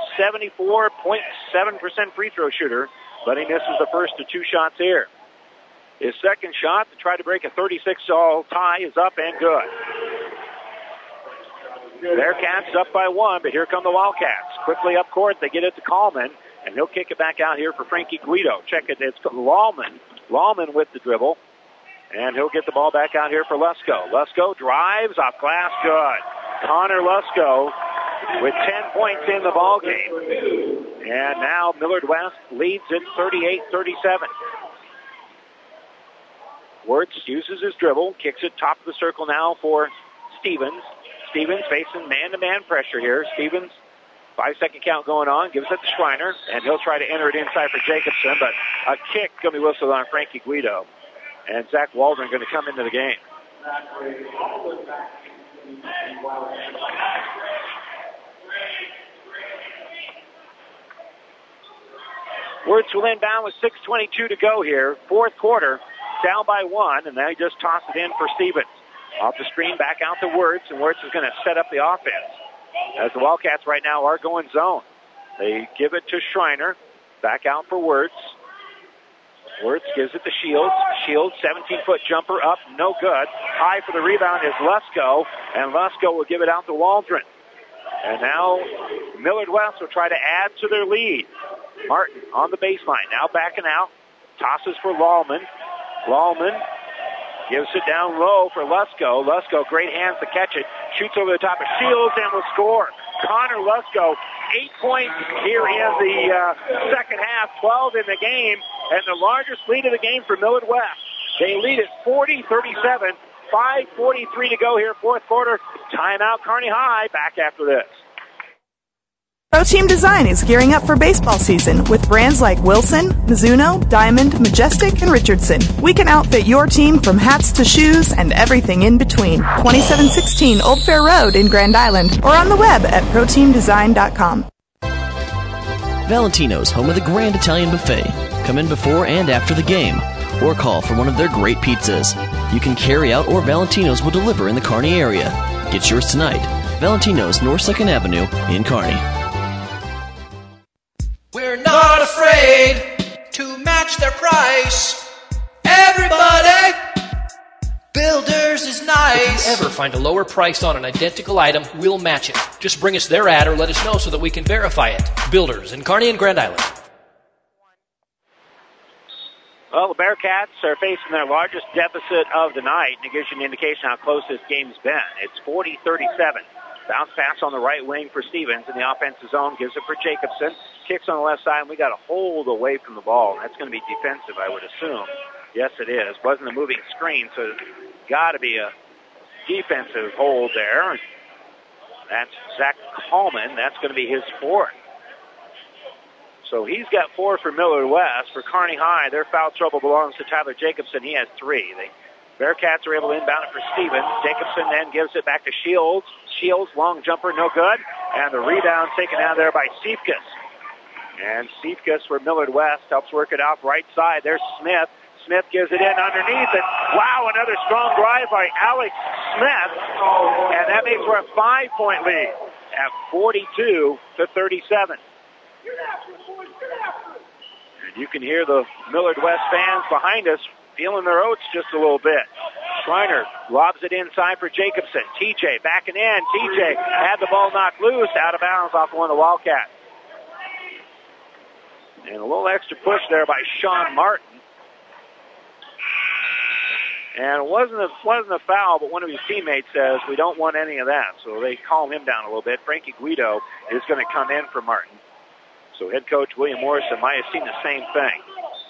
74.7% free throw shooter, but he misses the first of 2 shots here. His second shot to try to break a 36-all tie is up and good. Bearcats up by 1, but here come the Wildcats. Quickly up court, they get it to Coleman, and he'll kick it back out here for Frankie Guido. Check it, it's Lallman. Lallman with the dribble, and he'll get the ball back out here for Lusko. Lusko drives off glass, good. Connor Lusko with 10 points in the ball game. And now Millard West leads it 38-37. Wirtz uses his dribble, kicks it top of the circle now for Stevens. Stevens facing man-to-man pressure here. Stevens, 5-second count going on, gives it to Schreiner, and he'll try to enter it inside for Jacobson, but a kick going to be whistled on Frankie Guido. And Zach Waldron going to come into the game. Wirtz will inbound with 6:22 to go here. Fourth quarter, down by 1, and now he just tossed it in for Stevens. Off the screen, back out to Wirtz, and Wirtz is going to set up the offense. As the Wildcats right now are going zone. They give it to Schreiner. Back out for Wirtz. Wirtz gives it to Shields. Shields, 17-foot jumper up, no good. High for the rebound is Lusko, and Lusko will give it out to Waldron. And now Millard West will try to add to their lead. Martin on the baseline, now backing out. Tosses for Lallman. Lallman gives it down low for Lusko. Lusko, great hands to catch it. Shoots over the top of Shields and will score. Connor Lusko, 8 points here in the second half, 12 in the game, and the largest lead of the game for Millard West. They lead at 40-37, 5:43 to go here, fourth quarter. Timeout, Kearney High. Back after this. Pro Team Design is gearing up for baseball season with brands like Wilson, Mizuno, Diamond, Majestic, and Richardson. We can outfit your team from hats to shoes and everything in between. 2716 Old Fair Road in Grand Island or on the web at proteamdesign.com. Valentino's, home of the Grand Italian Buffet. Come in before and after the game or call for one of their great pizzas. You can carry out or Valentino's will deliver in the Kearney area. Get yours tonight. Valentino's North 2nd Avenue in Kearney. We're not afraid to match their price. Everybody, Builders is nice. If you ever find a lower price on an identical item, we'll match it. Just bring us their ad or let us know so that we can verify it. Builders in Kearney and Grand Island. Well, the Bearcats are facing their largest deficit of the night, and it gives you an indication how close this game's been. It's 40-37. Bounce pass on the right wing for Stevens in the offensive zone, gives it for Jacobson. Kicks on the left side, and we got a hold away from the ball. That's going to be defensive, I would assume. Yes, it is. Wasn't a moving screen, so it's got to be a defensive hold there. That's Zach Coleman. That's going to be his fourth. So he's got 4 for Millard West. For Kearney High, their foul trouble belongs to Tyler Jacobson. He has 3. The Bearcats are able to inbound it for Stevens. Jacobson then gives it back to Shields. Shields, long jumper, no good. And the rebound taken out there by Siefkas. And Siefkas for Millard West helps work it out right side. There's Smith. Smith gives it in underneath it. Wow, another strong drive by Alex Smith. And that makes for a 5-point lead at 42-37. And you can hear the Millard West fans behind us feeling their oats just a little bit. Schreiner lobs it inside for Jacobson. TJ backing in. TJ had the ball knocked loose, out of bounds off one of the Wildcats. And a little extra push there by Sean Martin. And it wasn't a foul, but one of his teammates says, we don't want any of that. So they calm him down a little bit. Frankie Guido is going to come in for Martin. So head coach William Morrison might have seen the same thing.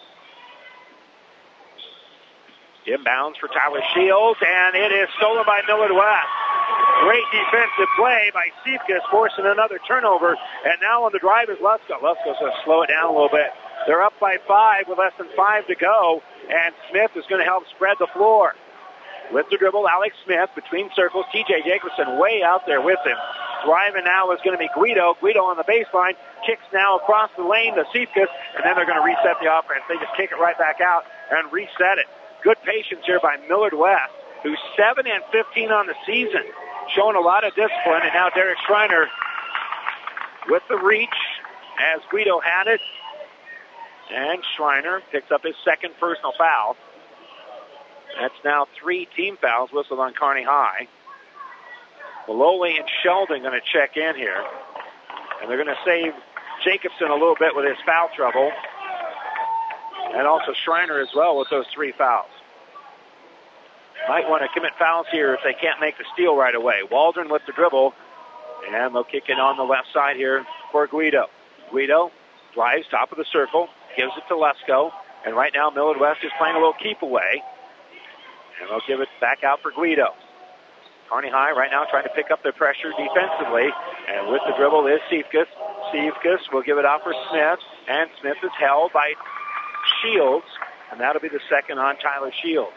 Inbounds for Tyler Shields, and it is stolen by Millard West. Great defensive play by Siefkas, forcing another turnover. And now on the drive is Lusko. Lusko's going to slow it down a little bit. They're up by 5 with less than 5 to go, and Smith is going to help spread the floor. With the dribble, Alex Smith between circles. T.J. Jacobson way out there with him. Driving now is going to be Guido. Guido on the baseline. Kicks now across the lane to Siefkas, and then they're going to reset the offense. They just kick it right back out and reset it. Good patience here by Millard West, who's 7 and 15 on the season. Showing a lot of discipline, and now Derek Schreiner with the reach as Guido had it. And Schreiner picks up his second personal foul. That's now 3 team fouls whistled on Kearney High. Maloli and Sheldon going to check in here. And they're going to save Jacobson a little bit with his foul trouble. And also Schreiner as well with those 3 fouls. Might want to commit fouls here if they can't make the steal right away. Waldron with the dribble. And they'll kick it on the left side here for Guido. Guido drives top of the circle. Gives it to Lesko. And right now Millard West is playing a little keep away. And they'll give it back out for Guido. Kearney High right now trying to pick up their pressure defensively. And with the dribble is Siefkas. Siefkas will give it out for Smith. And Smith is held by Shields. And that'll be the second on Tyler Shields.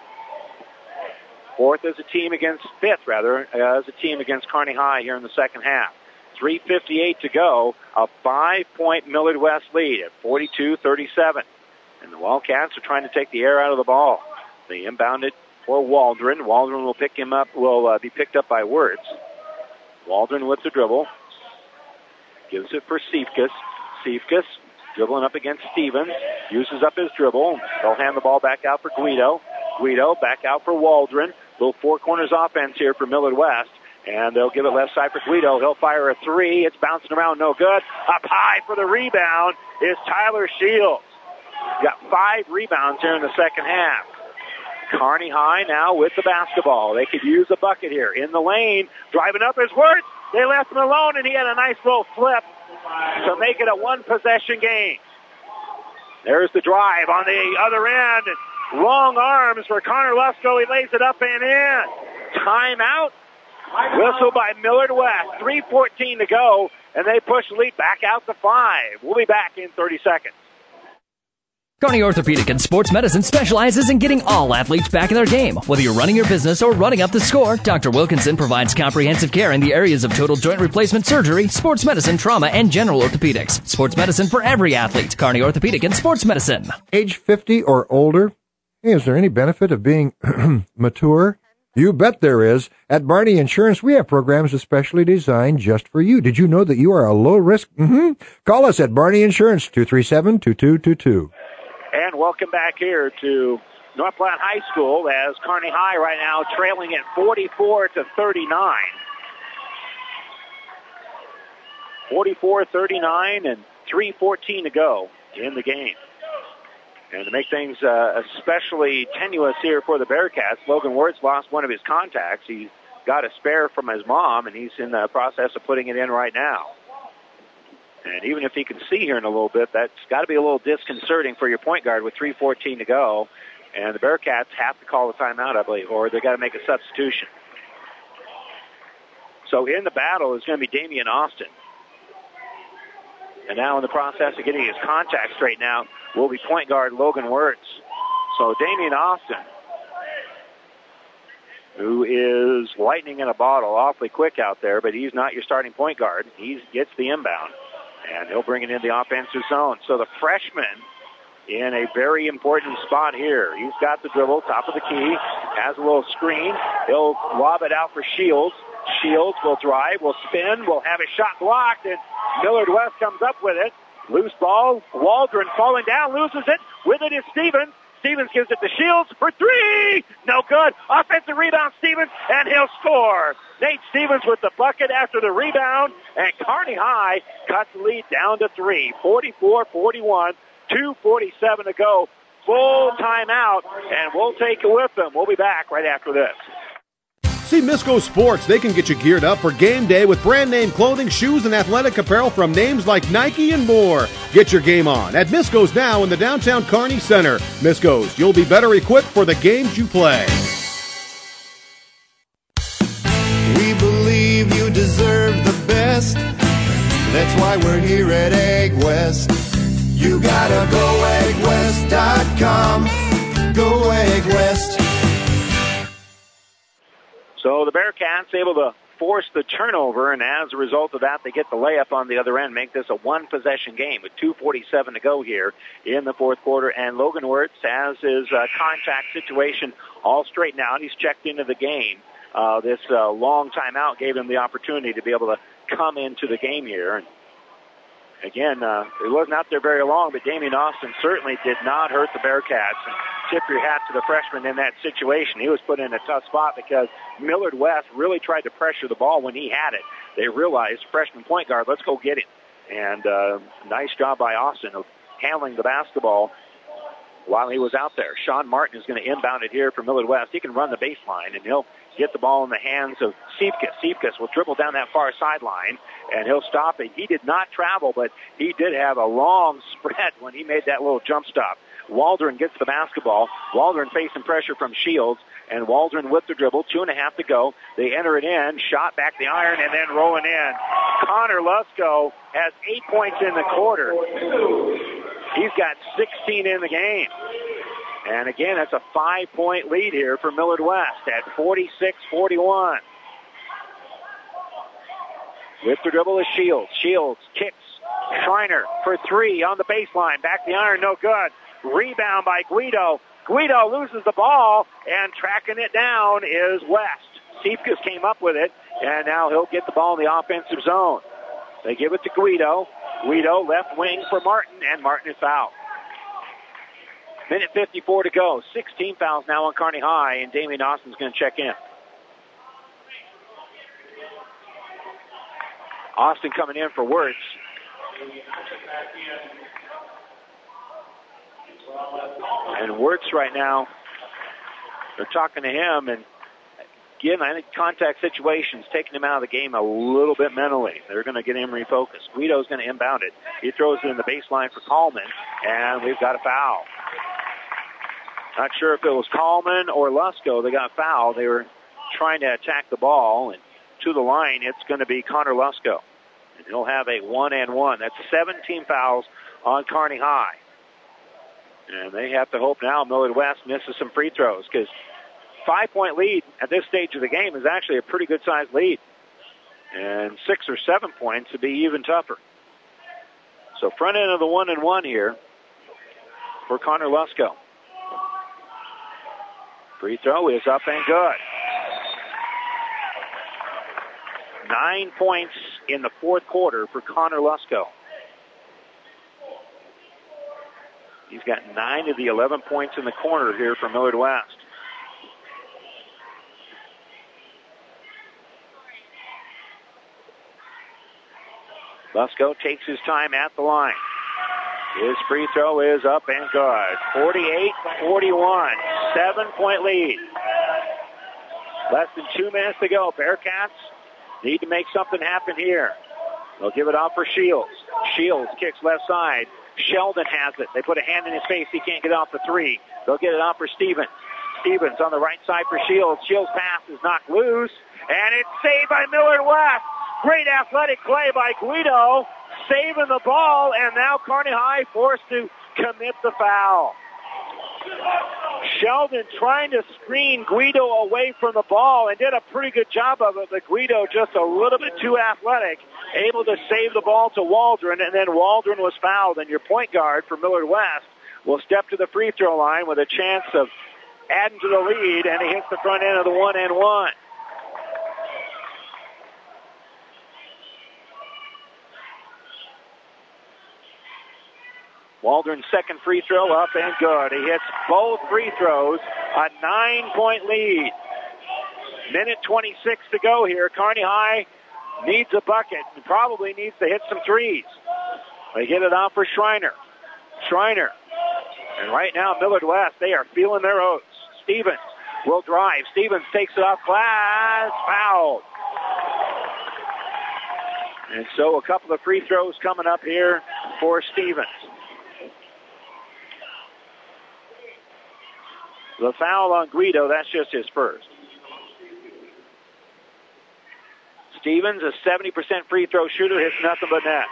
Fifth as a team against Kearney High here in the second half. 3:58 to go. A 5-point Millard West lead at 42-37. And the Wildcats are trying to take the air out of the ball. They inbound it for Waldron. Waldron will pick him up, will be picked up by Wirtz. Waldron with the dribble. Gives it for Siefkas. Siefkas dribbling up against Stevens. Uses up his dribble. They'll hand the ball back out for Guido. Guido back out for Waldron. Little 4 corners offense here for Millard West. And they'll give it left side for Guido. He'll fire a 3. It's bouncing around, no good. Up high for the rebound is Tyler Shields. Got 5 rebounds here in the second half. Kearney High now with the basketball. They could use a bucket here. In the lane, driving up is Wirtz. They left him alone, and he had a nice little flip to make it a 1-possession game. There's the drive on the other end. Long arms for Connor Lesko. He lays it up and in. Timeout. Whistle by Millard West. 3:14 to go, and they push the lead back out to 5. We'll be back in 30 seconds. Kearney Orthopedic and Sports Medicine specializes in getting all athletes back in their game. Whether you're running your business or running up the score, Dr. Wilkinson provides comprehensive care in the areas of total joint replacement surgery, sports medicine, trauma, and general orthopedics. Sports medicine for every athlete. Kearney Orthopedic and Sports Medicine. Age 50 or older? Hey, is there any benefit of being mature? You bet there is. At Barney Insurance, we have programs especially designed just for you. Did you know that you are a low risk? Call us at Barney Insurance, 237-2222. And welcome back here to North Platte High School as Kearney High right now trailing at 44-39. 44-39 and 3:14 to go in the game. And to make things especially tenuous here for the Bearcats, Logan Wirtz lost one of his contacts. He's got a spare from his mom, and he's in the process of putting it in right now. And even if he can see here in a little bit, that's got to be a little disconcerting for your point guard with 3:14 to go. And the Bearcats have to call a timeout, I believe, or they've got to make a substitution. So in the battle is going to be Damian Austin. And now in the process of getting his contact straightened out will be point guard Logan Wirtz. So Damian Austin, who is lightning in a bottle, awfully quick out there, but he's not your starting point guard. He gets the inbound, and he'll bring it in the offensive zone. So the freshman in a very important spot here. He's got the dribble, top of the key, has a little screen. He'll lob it out for Shields. Shields will drive, will spin, will have his shot blocked, and Millard West comes up with it. Loose ball, Waldron falling down, loses it. With it is Stevens. Stevens gives it to Shields for three. No good. Offensive rebound, Stevens, and he'll score. Nate Stevens with the bucket after the rebound, and Kearney High cuts the lead down to 3. 44-41, 2:47 to go. Full timeout, and we'll take it with them. We'll be back right after this. See Misco Sports. They can get you geared up for game day with brand name clothing, shoes, and athletic apparel from names like Nike and more. Get your game on at Misco's now in the downtown Kearney Center. Misco's, you'll be better equipped for the games you play. We believe you deserve the best. That's why we're here at Egg West. You gotta go eggwest.com. Go Egg West. So the Bearcats able to force the turnover, and as a result of that, they get the layup on the other end, make this a one-possession game with 2:47 to go here in the fourth quarter. And Logan Wirtz has his contact situation all straightened out. He's checked into the game. This long timeout gave him the opportunity to be able to come into the game here. And again, it wasn't out there very long, but Damian Austin certainly did not hurt the Bearcats. And tip your hat to the freshman in that situation. He was put in a tough spot because Millard West really tried to pressure the ball when he had it. They realized, freshman point guard, let's go get it. And nice job by Austin of handling the basketball while he was out there. Sean Martin is going to inbound it here for Millard West. He can run the baseline, and he'll get the ball in the hands of Siefkas. Siefkas will dribble down that far sideline, and he'll stop it. He did not travel, but he did have a long spread when he made that little jump stop. Waldron gets the basketball. Waldron facing pressure from Shields, and Waldron with the dribble. 2.5 to go. They enter it in, shot back the iron, and then rolling in. Connor Lusko has 8 points in the quarter. He's got 16 in the game. And again, it's a 5-point lead here for Millard West at 46-41. With the dribble is Shields. Shields kicks. Schreiner for three on the baseline. Back the iron, no good. Rebound by Guido. Guido loses the ball, and tracking it down is West. Siefkas came up with it, and now he'll get the ball in the offensive zone. They give it to Guido. Guido left wing for Martin, and Martin is fouled. Minute 54 to go. 16 fouls now on Kearney High, and Damian Austin's going to check in. Austin coming in for Wirtz. And Wirtz right now, they're talking to him, and again, I think contact situations taking him out of the game a little bit mentally. They're going to get him refocused. Guido's going to inbound it. He throws it in the baseline for Coleman, and we've got a foul. Not sure if it was Coleman or Lusko. They got fouled. They were trying to attack the ball, and to the line, it's going to be Connor Lusko. And he'll have a 1-and-1. That's 17 fouls on Kearney High. And they have to hope now Millard West misses some free throws, because 5-point lead at this stage of the game is actually a pretty good-sized lead. And 6 or 7 points would be even tougher. So front end of the 1-and-1 here for Connor Lusko. Free throw is up and good. 9 points in the fourth quarter for Connor Lusko. He's got 9 of the 11 points in the corner here for Millard West. Lusko takes his time at the line. His free throw is up and good. 48-41, 7-point lead. Less than 2 minutes to go. Bearcats need to make something happen here. They'll give it off for Shields. Shields kicks left side. Sheldon has it. They put a hand in his face. He can't get off the three. They'll get it off for Stevens. Stevens on the right side for Shields. Shields' pass is knocked loose, and it's saved by Millard West. Great athletic play by Guido, saving the ball, and now Kearney High forced to commit the foul. Sheldon trying to screen Guido away from the ball and did a pretty good job of it, but Guido just a little bit too athletic, able to save the ball to Waldron, and then Waldron was fouled, and your point guard for Millard West will step to the free throw line with a chance of adding to the lead, and he hits the front end of the 1-and-1. Waldron's second free throw up and good. He hits both free throws. A 9-point lead. Minute 26 to go here. Kearney High needs a bucket and probably needs to hit some threes. They get it out for Schreiner. Schreiner. And right now, Millard West, they are feeling their oats. Stevens will drive. Stevens takes it off glass. Fouled. And so a couple of free throws coming up here for Stevens. The foul on Guido, that's just his first. Stevens, a 70% free throw shooter, hits nothing but net.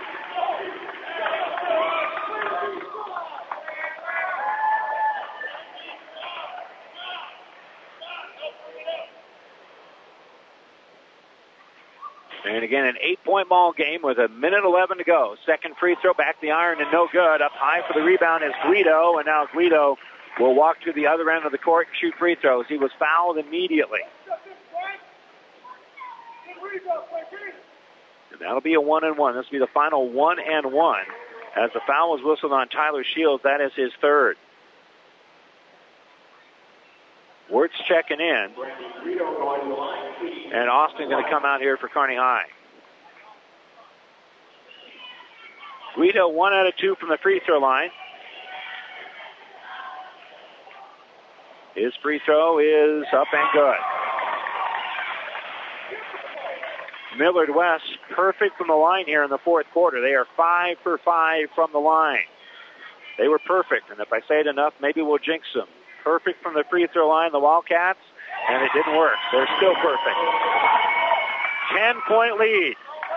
And again, an 8-point ball game with a minute 11 to go. Second free throw, back the iron, and no good. Up high for the rebound is Guido, and now Guido will walk to the other end of the court and shoot free throws. He was fouled immediately. And that'll be a 1-and-1. This will be the final 1-and-1. As the foul was whistled on Tyler Shields, that is his third. Wirtz checking in. And Austin going to come out here for Kearney High. Guido 1 out of 2 from the free throw line. His free throw is up and good. Millard West perfect from the line here in the fourth quarter. They are 5 for 5 from the line. They were perfect, and if I say it enough, maybe we'll jinx them. Perfect from the free throw line, the Wildcats, and it didn't work. They're still perfect. 10-point lead.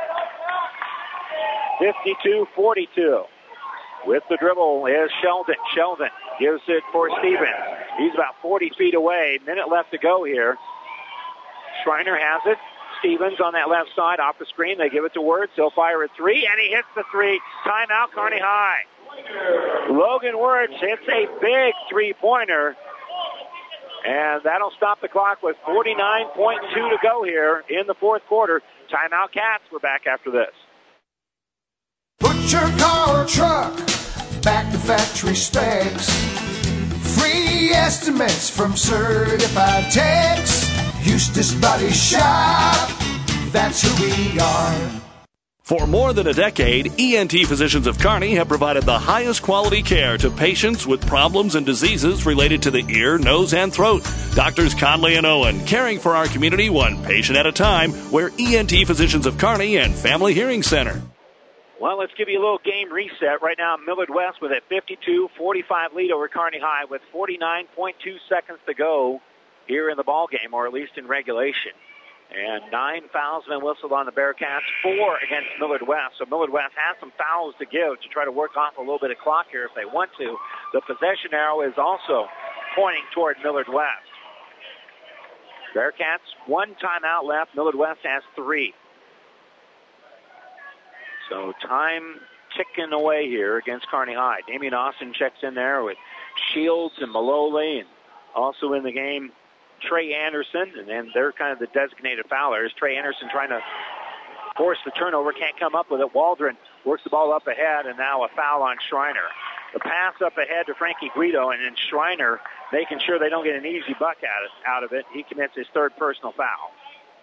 52-42. With the dribble is Sheldon. Sheldon gives it for Stevens. He's about 40 feet away. Minute left to go here. Schreiner has it. Stevens on that left side, off the screen. They give it to Wirtz. He'll fire a three, and he hits the three. Timeout, Kearney High. Logan Wirtz hits a big three-pointer, and that'll stop the clock with 49.2 to go here in the fourth quarter. Timeout, Cats. We're back after this. Put your car or truck back to factory specs. Free estimates from certified techs. Eustace Body Shop, that's who we are. For more than a decade, ENT Physicians of Kearney have provided the highest quality care to patients with problems and diseases related to the ear, nose, and throat. Doctors Conley and Owen, caring for our community one patient at a time. We're ENT Physicians of Kearney and Family Hearing Center. Well, let's give you a little game reset. Right now, Millard West with a 52-45 lead over Kearney High with 49.2 seconds to go here in the ball game, or at least in regulation. And 9 fouls have been whistled on the Bearcats, 4 against Millard West. So Millard West has some fouls to give to try to work off a little bit of clock here if they want to. The possession arrow is also pointing toward Millard West. Bearcats, 1 timeout left. Millard West has 3. So time ticking away here against Kearney High. Damian Austin checks in there with Shields and Maloli, and also in the game, Trey Anderson, and then they're kind of the designated foulers. Trey Anderson trying to force the turnover, can't come up with it. Waldron works the ball up ahead, and now a foul on Schreiner. The pass up ahead to Frankie Guido, and then Schreiner making sure they don't get an easy buck out of it. He commits his third personal foul.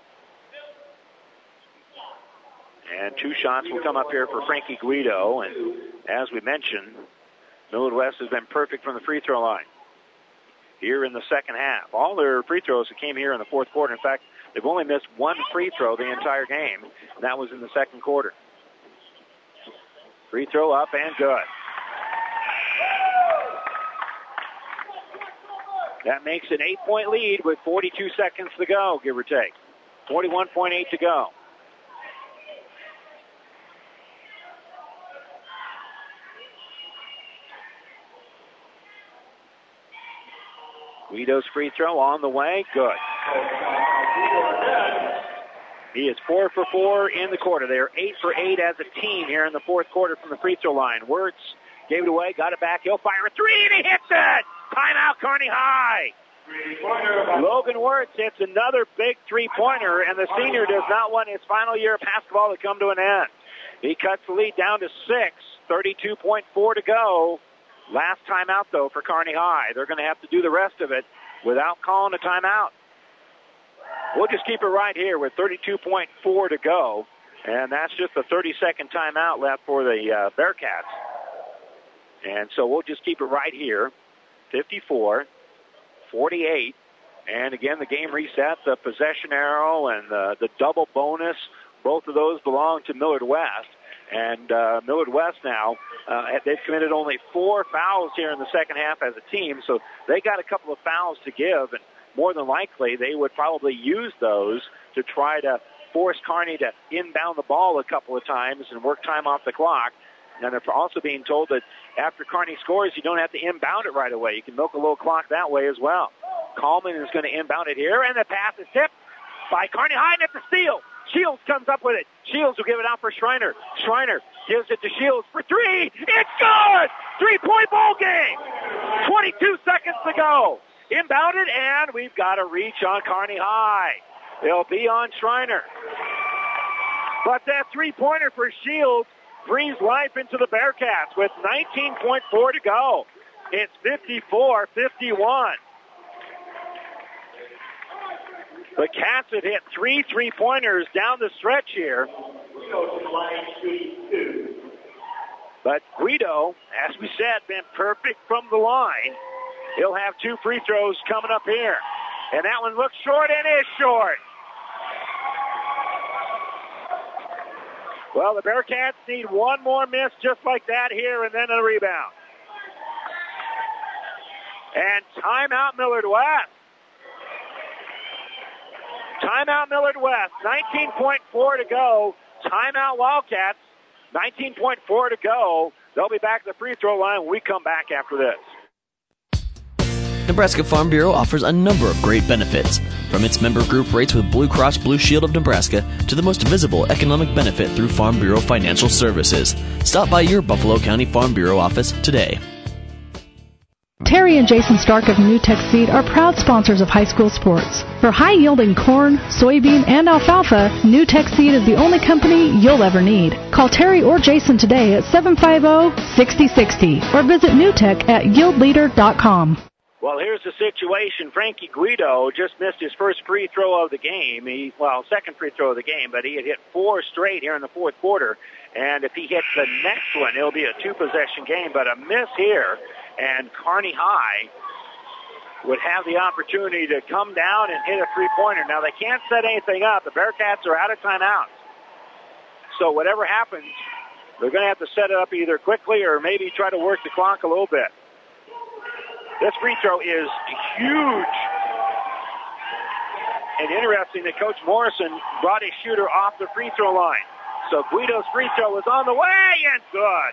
And 2 shots will come up here for Frankie Guido, and as we mentioned, Millard West has been perfect from the free throw line here in the second half. All their free throws came here in the fourth quarter. In fact, they've only missed 1 free throw the entire game, and that was in the second quarter. Free throw up and good. That makes an 8-point lead with 42 seconds to go, give or take. 41.8 to go. Guido's free throw on the way. Good. He is 4 for 4 in the quarter. They are 8 for 8 as a team here in the fourth quarter from the free throw line. Wirtz gave it away, got it back. He'll fire a 3, and he hits it! Timeout, Kearney High. Logan Wirtz hits another big three-pointer, and the senior does not want his final year of basketball to come to an end. He cuts the lead down to 6, 32.4 to go. Last timeout, though, for Kearney High. They're going to have to do the rest of it without calling a timeout. We'll just keep it right here with 32.4 to go, and that's just a 30-second timeout left for the Bearcats. And so we'll just keep it right here, 54-48. And again, the game reset, the possession arrow and the double bonus, both of those belong to Millard West. And Millard West now, they've committed only 4 fouls here in the second half as a team, so they got a couple of fouls to give, and more than likely they would probably use those to try to force Kearney to inbound the ball a couple of times and work time off the clock. And they're also being told that after Kearney scores, you don't have to inbound it right away. You can milk a little clock that way as well. Coleman is going to inbound it here, and the pass is tipped by Kearney High, and it's a steal. Shields comes up with it. Shields will give it out for Schreiner. Schreiner gives it to Shields for 3. It's good! 3-point ball game. 22 seconds to go. Inbounded, and we've got a reach on Kearney High. It'll be on Schreiner. But that 3-pointer for Shields breathes life into the Bearcats with 19.4 to go. It's 54-51. The Cats have hit 3 3-pointers down the stretch here. But Guido, as we said, been perfect from the line. He'll have 2 free throws coming up here. And that one looks short and is short. Well, the Bearcats need one more miss just like that here and then a rebound. And timeout Millard West. Timeout Millard West. 19.4 to go. Timeout Wildcats. 19.4 to go. They'll be back at the free throw line when we come back after this. Nebraska Farm Bureau offers a number of great benefits, from its member group rates with Blue Cross Blue Shield of Nebraska to the most visible economic benefit through Farm Bureau Financial Services. Stop by your Buffalo County Farm Bureau office today. Terry and Jason Stark of NewTek Seed are proud sponsors of high school sports. For high-yielding corn, soybean, and alfalfa, NewTek Seed is the only company you'll ever need. Call Terry or Jason today at 750-6060 or visit NewTek at yieldleader.com. Well, here's the situation. Frankie Guido just missed his first free throw of the game. Second free throw of the game, but he had hit 4 straight here in the fourth quarter. And if he hits the next one, it'll be a 2-possession game. But a miss here, and Kearney High would have the opportunity to come down and hit a three-pointer. Now, they can't set anything up. The Bearcats are out of timeouts. So whatever happens, they're going to have to set it up either quickly or maybe try to work the clock a little bit. This free throw is huge. And interesting that Coach Morrison brought his shooter off the free throw line. So Guido's free throw is on the way and good.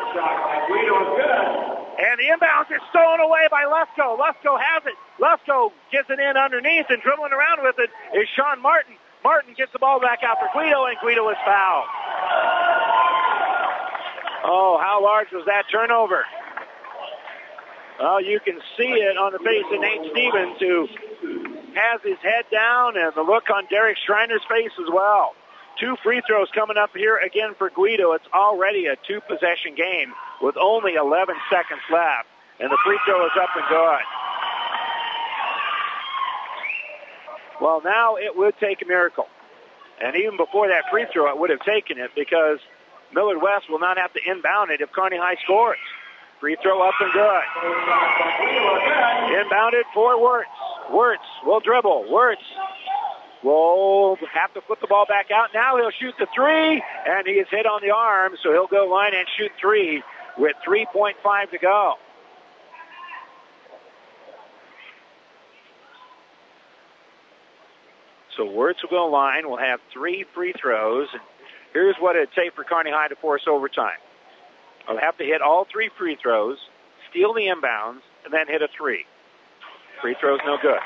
And the inbound is stolen away by Lesko. Lesko has it. Lesko gets it in underneath, and dribbling around with it is Sean Martin. Martin gets the ball back out for Guido, and Guido is fouled. Oh, how large was that turnover? Well, you can see it on the face of Nate Stevens, who has his head down, and the look on Derek Schreiner's face as well. 2 free throws coming up here again for Guido. It's already a 2-possession game with only 11 seconds left, and the free throw is up and good. Well, now it would take a miracle. And even before that free throw, it would have taken it because Millard West will not have to inbound it if Kearney High scores. Free throw up and good. Inbounded for Wirtz. Wirtz will dribble. Wirtz will have to put the ball back out. Now he'll shoot the 3, and he is hit on the arm, so he'll go line and shoot 3 with 3.5 to go. So Wirtz will go line. We'll have 3 free throws. And here's what it'd take for Kearney High to force overtime. They'll have to hit all 3 free throws, steal the inbounds, and then hit a 3. Free throw's no good.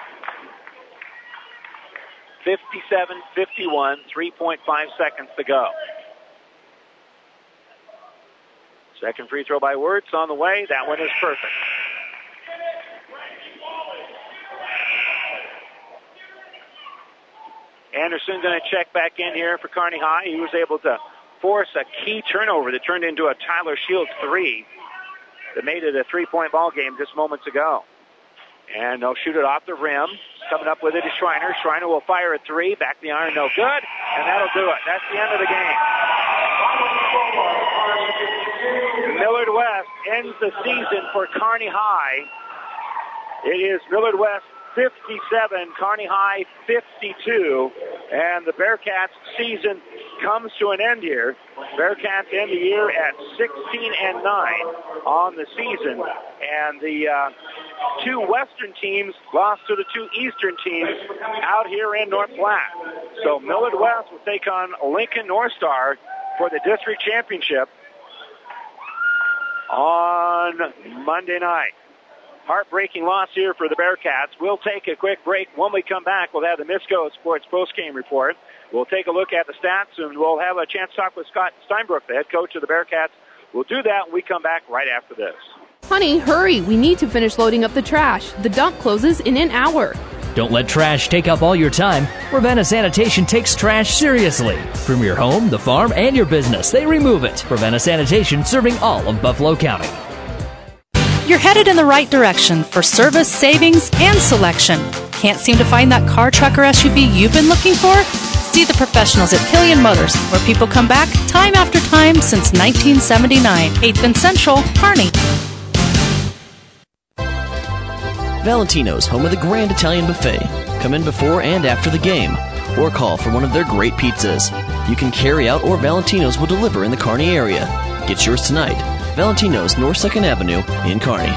57-51, 3.5 seconds to go. Second free throw by Wirtz on the way. That one is perfect. Anderson going to check back in here for Kearney High. He was able to force a key turnover that turned into a Tyler Shields 3 that made it a 3-point ball game just moments ago. And they'll shoot it off the rim. Coming up with it is Schreiner. Schreiner will fire a 3. Back the iron, no good. And that'll do it. That's the end of the game. Millard West ends the season for Kearney High. It is Millard West 57, Kearney High 52, and the Bearcats season comes to an end here. Bearcats end the year at 16-9 on the season, and the 2 Western teams lost to the 2 Eastern teams out here in North Platte. So Millard West will take on Lincoln North Star for the district championship on Monday night. Heartbreaking loss here for the Bearcats. We'll take a quick break. When we come back, we'll have the Misco Sports postgame report. We'll take a look at the stats, and we'll have a chance to talk with Scott Steinbrook, the head coach of the Bearcats. We'll do that when we come back right after this. Honey, hurry. We need to finish loading up the trash. The dump closes in an hour. Don't let trash take up all your time. Ravenna Sanitation takes trash seriously. From your home, the farm, and your business, they remove it. Ravenna Sanitation, serving all of Buffalo County. You're headed in the right direction for service, savings, and selection. Can't seem to find that car, truck, or SUV you've been looking for? See the professionals at Killian Motors, where people come back time after time since 1979. 8th and Central, Kearney. Valentino's, home of the Grand Italian Buffet. Come in before and after the game, or call for one of their great pizzas. You can carry out, or Valentino's will deliver in the Kearney area. Get yours tonight. Valentino's, North 2nd Avenue in Kearney.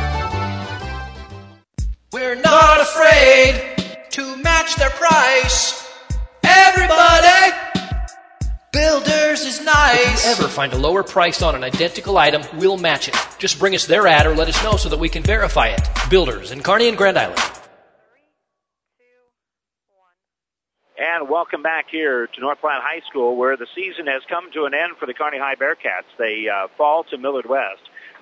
We're not afraid to match their price. Everybody, Builders is nice. If you ever find a lower price on an identical item, we'll match it. Just bring us their ad or let us know so that we can verify it. Builders in Kearney and Grand Island. And welcome back here to North Platte High School, where the season has come to an end for the Kearney High Bearcats. They fall to Millard West,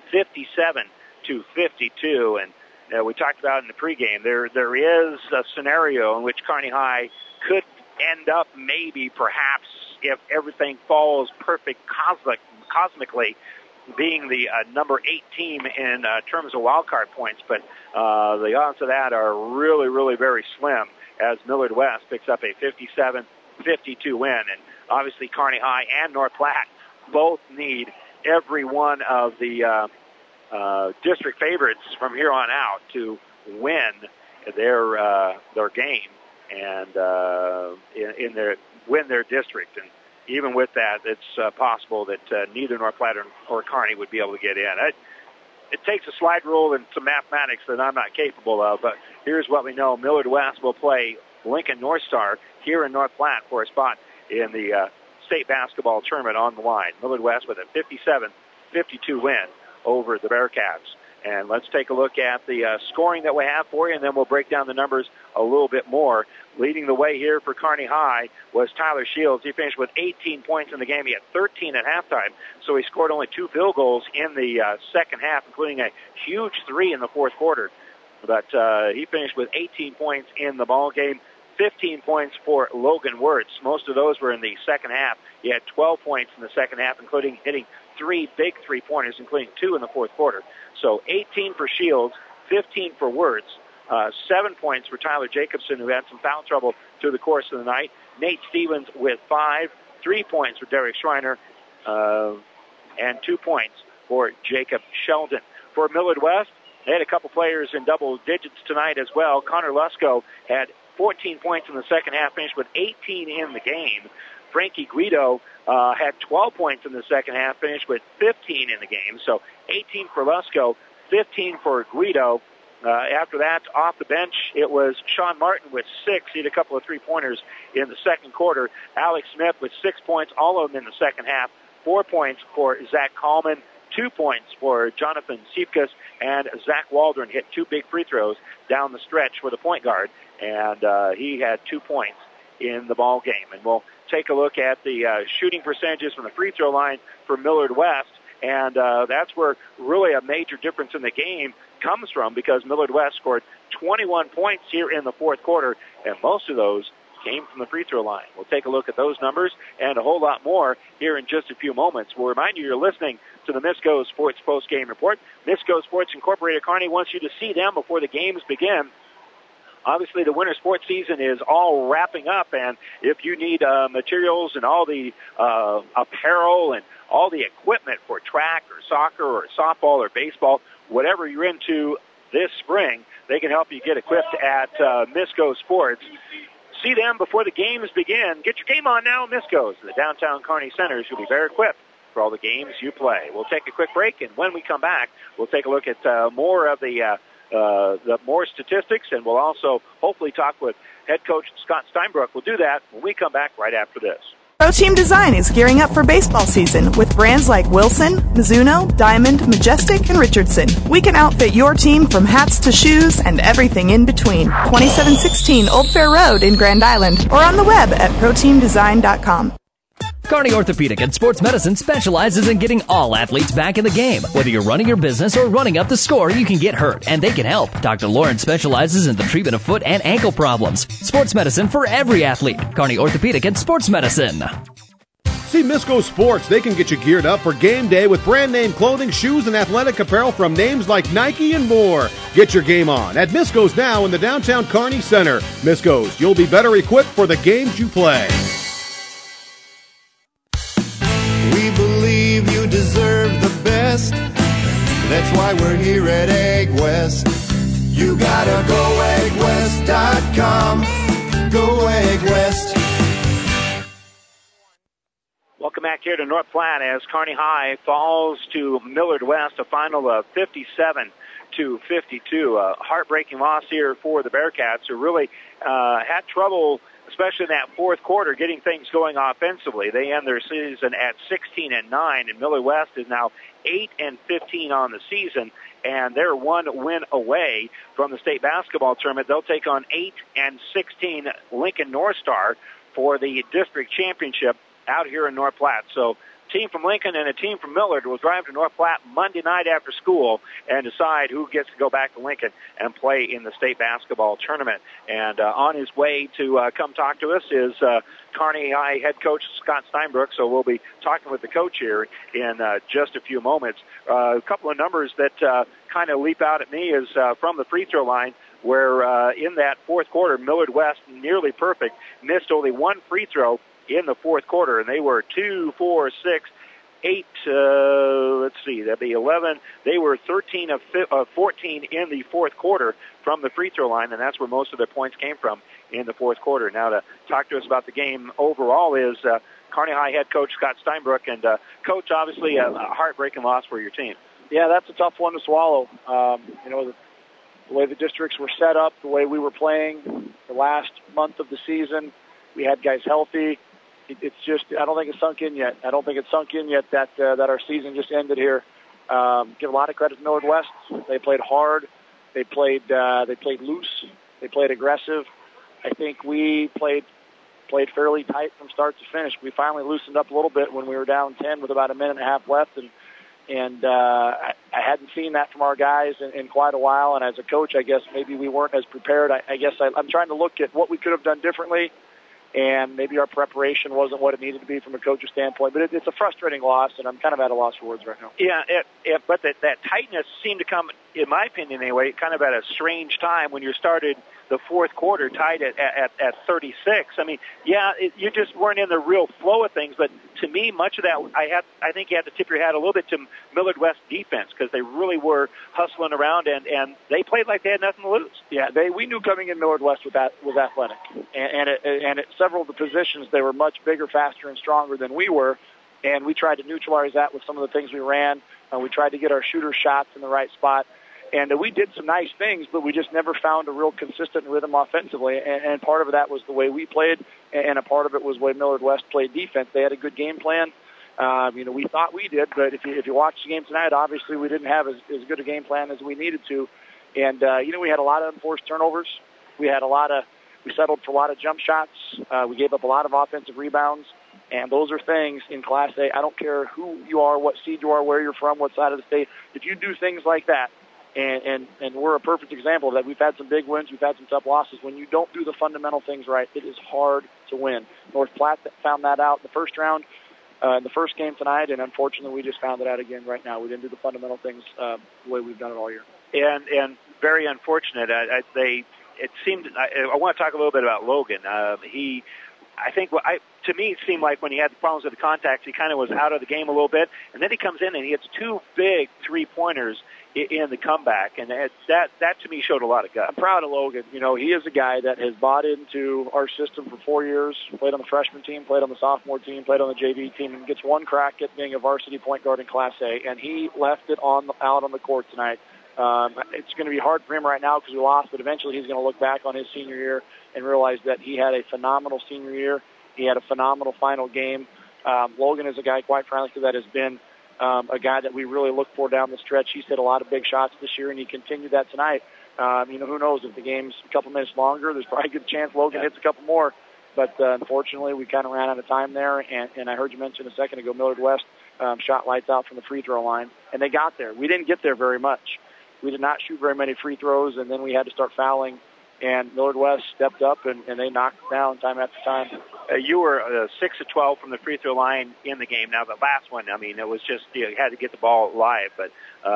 57-52. And we talked about in the pregame, there is a scenario in which Kearney High could end up maybe, perhaps, if everything falls perfect cosmically, being the number 8 team in terms of wild card points. But the odds of that are really, really very slim, as Millard West picks up a 57-52 win. And obviously Kearney High and North Platte both need every one of the district favorites from here on out to win their game and win their district. And even with that, it's possible that neither North Platte or Kearney would be able to get in. It takes a slide rule and some mathematics that I'm not capable of, but here's what we know. Millard West will play Lincoln North Star here in North Platte for a spot in the state basketball tournament on the line. Millard West with a 57-52 win over the Bearcats. And let's take a look at the scoring that we have for you, and then we'll break down the numbers a little bit more. Leading the way here for Kearney High was Tyler Shields. He finished with 18 points in the game. He had 13 at halftime, so he scored only 2 field goals in the second half, including a huge 3 in the fourth quarter. but he finished with 18 points in the ball game. 15 points for Logan Wirtz. Most of those were in the second half. He had 12 points in the second half, including hitting 3 big three-pointers, including 2 in the fourth quarter. So 18 for Shields, 15 for Wirtz, 7 points for Tyler Jacobson, who had some foul trouble through the course of the night. Nate Stevens with 5, 3 points for Derek Schreiner, and 2 points for Jacob Sheldon. For Millard West, they had a couple players in double digits tonight as well. Connor Lusko had 14 points in the second half, finished with 18 in the game. Frankie Guido had 12 points in the second half, finished with 15 in the game. So 18 for Lusko, 15 for Guido. After that, off the bench, it was Sean Martin with 6. He had a couple of three-pointers in the second quarter. Alex Smith with 6 points, all of them in the second half. 4 points for Zach Kallman, 2 points for Jonathan Siepkas, and Zach Waldron hit 2 big free throws down the stretch for the point guard, and he had 2 points in the ball game. And we'll take a look at the shooting percentages from the free throw line for Millard West, and that's where really a major difference in the game comes from, because Millard West scored 21 points here in the fourth quarter, and most of those came from the free throw line. We'll take a look at those numbers and a whole lot more here in just a few moments. We'll remind you, you're listening to the Misco Sports Post Game Report. Misco Sports Incorporated Kearney wants you to see them before the games begin. Obviously, the winter sports season is all wrapping up, and if you need materials and all the apparel and all the equipment for track or soccer or softball or baseball, whatever you're into this spring, they can help you get equipped at Misco Sports. See them before the games begin. Get your game on now, Misco's, the downtown Kearney Centers. You'll be better equipped for all the games you play. We'll take a quick break, and when we come back, we'll take a look at more of the more statistics, and we'll also hopefully talk with head coach Scott Steinbrook. We'll do that when we come back right after this. Pro Team Design is gearing up for baseball season with brands like Wilson, Mizuno, Diamond, Majestic, and Richardson. We can outfit your team from hats to shoes and everything in between. 2716 Old Fair Road in Grand Island, or on the web at proteamdesign.com. Kearney Orthopedic and Sports Medicine specializes in getting all athletes back in the game. Whether you're running your business or running up the score, you can get hurt, and they can help. Dr. Lawrence specializes in the treatment of foot and ankle problems. Sports medicine for every athlete. Kearney Orthopedic and Sports Medicine. See Misco Sports. They can get you geared up for game day with brand name clothing, shoes, and athletic apparel from names like Nike and more. Get your game on at Misco's now in the downtown Kearney Center. Misco's, you'll be better equipped for the games you play. We believe you deserve the best. That's why we're here at Egg West. You gotta go eggwest.com. Go Egg West. Welcome back here to North Platte as Kearney High falls to Millard West, a final of 57-52. A heartbreaking loss here for the Bearcats, who really had trouble, especially in that fourth quarter, getting things going offensively. They end their season at 16-9, and Millard West is now 8-15 on the season, and they're 1 win away from the state basketball tournament. They'll take on 8-16 Lincoln North Star for the district championship out here in North Platte. So a team from Lincoln and a team from Millard will drive to North Platte Monday night after school and decide who gets to go back to Lincoln and play in the state basketball tournament. And on his way to come talk to us is Kearney High head coach Scott Steinbrook. So we'll be talking with the coach here in just a few moments. A couple of numbers that kind of leap out at me is from the free throw line, where in that fourth quarter, Millard West, nearly perfect, missed only 1 free throw in the fourth quarter, and they were 2, 4, 6, 8, let's see, that'd be 11. They were 13 of 14 in the fourth quarter from the free throw line, and that's where most of their points came from in the fourth quarter. Now to talk to us about the game overall is Kearney High head coach Scott Steinbrook. And Coach, obviously a heartbreaking loss for your team. Yeah, that's a tough one to swallow. The way the districts were set up, the way we were playing the last month of the season, we had guys healthy. It's just, I don't think it's sunk in yet. that our season just ended here. Give a lot of credit to Millard West. They played hard. They played loose. They played aggressive. I think we played fairly tight from start to finish. We finally loosened up a little bit when we were down 10 with about a minute and a half left, and And I hadn't seen that from our guys in quite a while. And as a coach, I guess maybe we weren't as prepared. I guess I'm trying to look at what we could have done differently, and maybe our preparation wasn't what it needed to be from a coach's standpoint. But it's a frustrating loss, and I'm kind of at a loss for words right now. Yeah, but that tightness seemed to come, in my opinion anyway, kind of at a strange time when you started the fourth quarter tied at 36. I mean, you just weren't in the real flow of things. But to me, much of that, I think you had to tip your hat a little bit to Millard West defense, because they really were hustling around and they played like they had nothing to lose. Yeah, we knew coming in Millard West was athletic, and at several of the positions they were much bigger, faster, and stronger than we were. And we tried to neutralize that with some of the things we ran. We tried to get our shooter shots in the right spot. And we did some nice things, but we just never found a real consistent rhythm offensively. And part of that was the way we played, and a part of it was the way Millard West played defense. They had a good game plan. We thought we did, but if you watch the game tonight, obviously we didn't have as good a game plan as we needed to. And, we had a lot of unforced turnovers. We settled for a lot of jump shots. We gave up a lot of offensive rebounds. And those are things in Class A. I don't care who you are, what seed you are, where you're from, what side of the state. If you do things like that, and we're a perfect example of that. We've had some big wins. We've had some tough losses. When you don't do the fundamental things right, it is hard to win. North Platte found that out in the first round, in the first game tonight, and unfortunately we just found it out again right now. We didn't do the fundamental things the way we've done it all year. And very unfortunate. It seemed. I want to talk a little bit about Logan. To me, it seemed like when he had the problems with the contacts, he kind of was out of the game a little bit, and then he comes in and he hits two big three-pointers in the comeback, and that to me showed a lot of guts. I'm proud of Logan. He is a guy that has bought into our system for 4 years, played on the freshman team, played on the sophomore team, played on the JV team, and gets one crack at being a varsity point guard in Class A, and he left it out on the court tonight. It's going to be hard for him right now because we lost, but eventually he's going to look back on his senior year and realize that he had a phenomenal senior year. He had a phenomenal final game. Logan is a guy, quite frankly, that has been a guy that we really look for down the stretch. He's hit a lot of big shots this year, and he continued that tonight. Who knows, if the game's a couple minutes longer, there's probably a good chance Logan hits a couple more. But unfortunately, we kind of ran out of time there, and I heard you mention a second ago, Millard West shot lights out from the free throw line, and they got there. We didn't get there very much. We did not shoot very many free throws, and then we had to start fouling. And Millard West stepped up, and they knocked it down time after time. You were 6 of 12 from the free throw line in the game. Now, the last one, it was just you had to get the ball live. But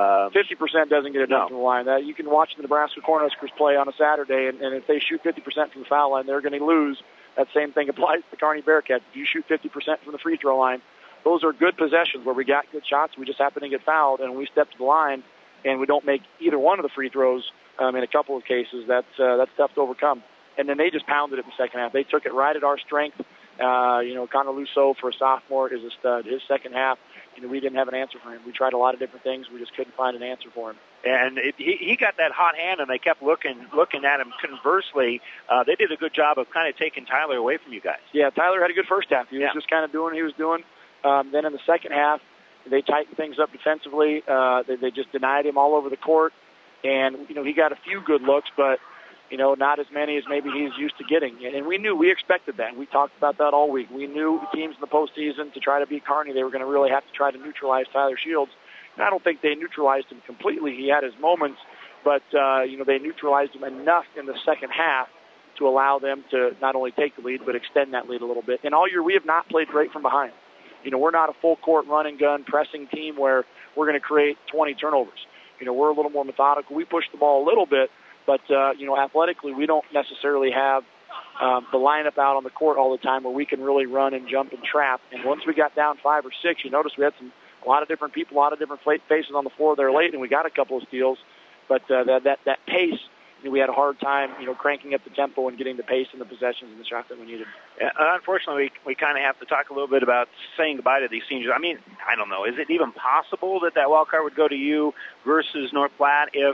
50% doesn't get it done from the line. You can watch the Nebraska Cornhuskers play on a Saturday, and if they shoot 50% from the foul line, they're going to lose. That same thing applies to the Kearney Bearcats. If you shoot 50% from the free throw line, those are good possessions where we got good shots. We just happen to get fouled, and we step to the line, and we don't make either one of the free throws. In a couple of cases, that's tough to overcome. And then they just pounded it in the second half. They took it right at our strength. Connor Lusso, for a sophomore, is a stud. His second half, we didn't have an answer for him. We tried a lot of different things. We just couldn't find an answer for him. And he got that hot hand, and they kept looking at him. Conversely, they did a good job of kind of taking Tyler away from you guys. Yeah, Tyler had a good first half. He was just kind of doing what he was doing. Then in the second half, they tightened things up defensively. They just denied him all over the court. And, he got a few good looks, but, not as many as maybe he's used to getting. And we expected that. We talked about that all week. We knew teams in the postseason, to try to beat Kearney, they were going to really have to try to neutralize Tyler Shields. And I don't think they neutralized him completely. He had his moments, but, they neutralized him enough in the second half to allow them to not only take the lead, but extend that lead a little bit. And all year, we have not played great from behind. We're not a full-court run-and-gun pressing team where we're going to create 20 turnovers. We're a little more methodical. We push the ball a little bit, but, athletically, we don't necessarily have the lineup out on the court all the time where we can really run and jump and trap. And once we got down 5 or 6, you notice we had a lot of different people, a lot of different faces on the floor there late, and we got a couple of steals. But that pace, we had a hard time, cranking up the tempo and getting the pace and the possessions and the shots that we needed. Unfortunately, we kind of have to talk a little bit about saying goodbye to these seniors. I mean, I don't know. Is it even possible that wild card would go to you versus North Platte if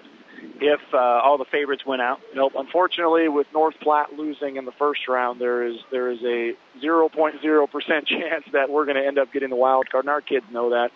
all the favorites went out? Nope. Unfortunately, with North Platte losing in the first round, there is a 0.0% chance that we're going to end up getting the wild card, and our kids know that.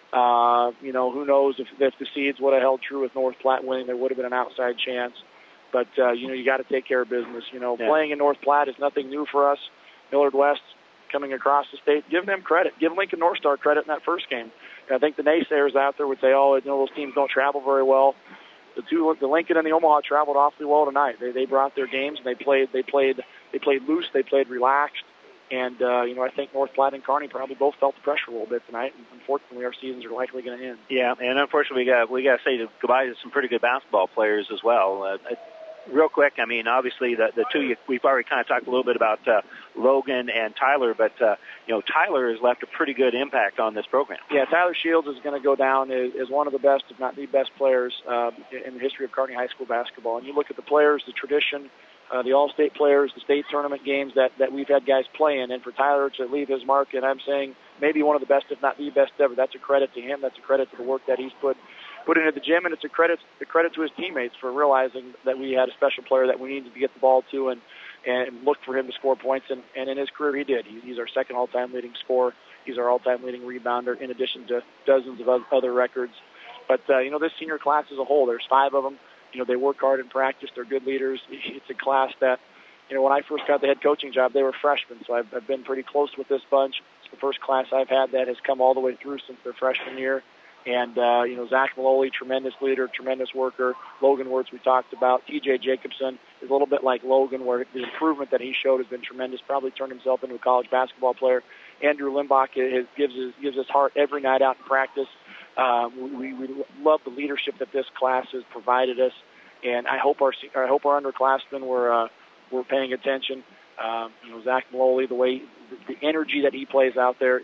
Who knows if the seeds would have held true with North Platte winning, there would have been an outside chance. But, you got to take care of business. Playing in North Platte is nothing new for us. Millard West coming across the state, give them credit. Give Lincoln North Star credit in that first game. I think the naysayers out there would say, oh, those teams don't travel very well. The Lincoln and the Omaha traveled awfully well tonight. They brought their games and they played loose, they played relaxed, and I think North Platte and Kearney probably both felt the pressure a little bit tonight. And unfortunately, our seasons are likely going to end. Yeah, and unfortunately, we got to say goodbye to some pretty good basketball players as well. Real quick, I mean, obviously the two we've already kind of talked a little bit about Logan and Tyler, but Tyler has left a pretty good impact on this program. Yeah, Tyler Shields is going to go down as one of the best, if not the best players in the history of Kearney High School basketball. And you look at the players, the tradition, the All-State players, the state tournament games that we've had guys play in, and for Tyler to leave his mark, and I'm saying maybe one of the best, if not the best ever. That's a credit to him. That's a credit to the work that he's put into the gym, and it's a credit to his teammates for realizing that we had a special player that we needed to get the ball to and look for him to score points, and in his career he did. He's our second all-time leading scorer. He's our all-time leading rebounder, in addition to dozens of other records. But, this senior class as a whole, there's 5 of them. They work hard in practice. They're good leaders. It's a class that, when I first got the head coaching job, they were freshmen, so I've been pretty close with this bunch. It's the first class I've had that has come all the way through since their freshman year. And, Zach Maloli, tremendous leader, tremendous worker. Logan Wirtz, we talked about. TJ Jacobson is a little bit like Logan, where the improvement that he showed has been tremendous, probably turned himself into a college basketball player. Andrew Limbach gives his heart every night out in practice. We love the leadership that this class has provided us, and I hope our underclassmen were paying attention. Zach Maloli, the energy that he plays out there,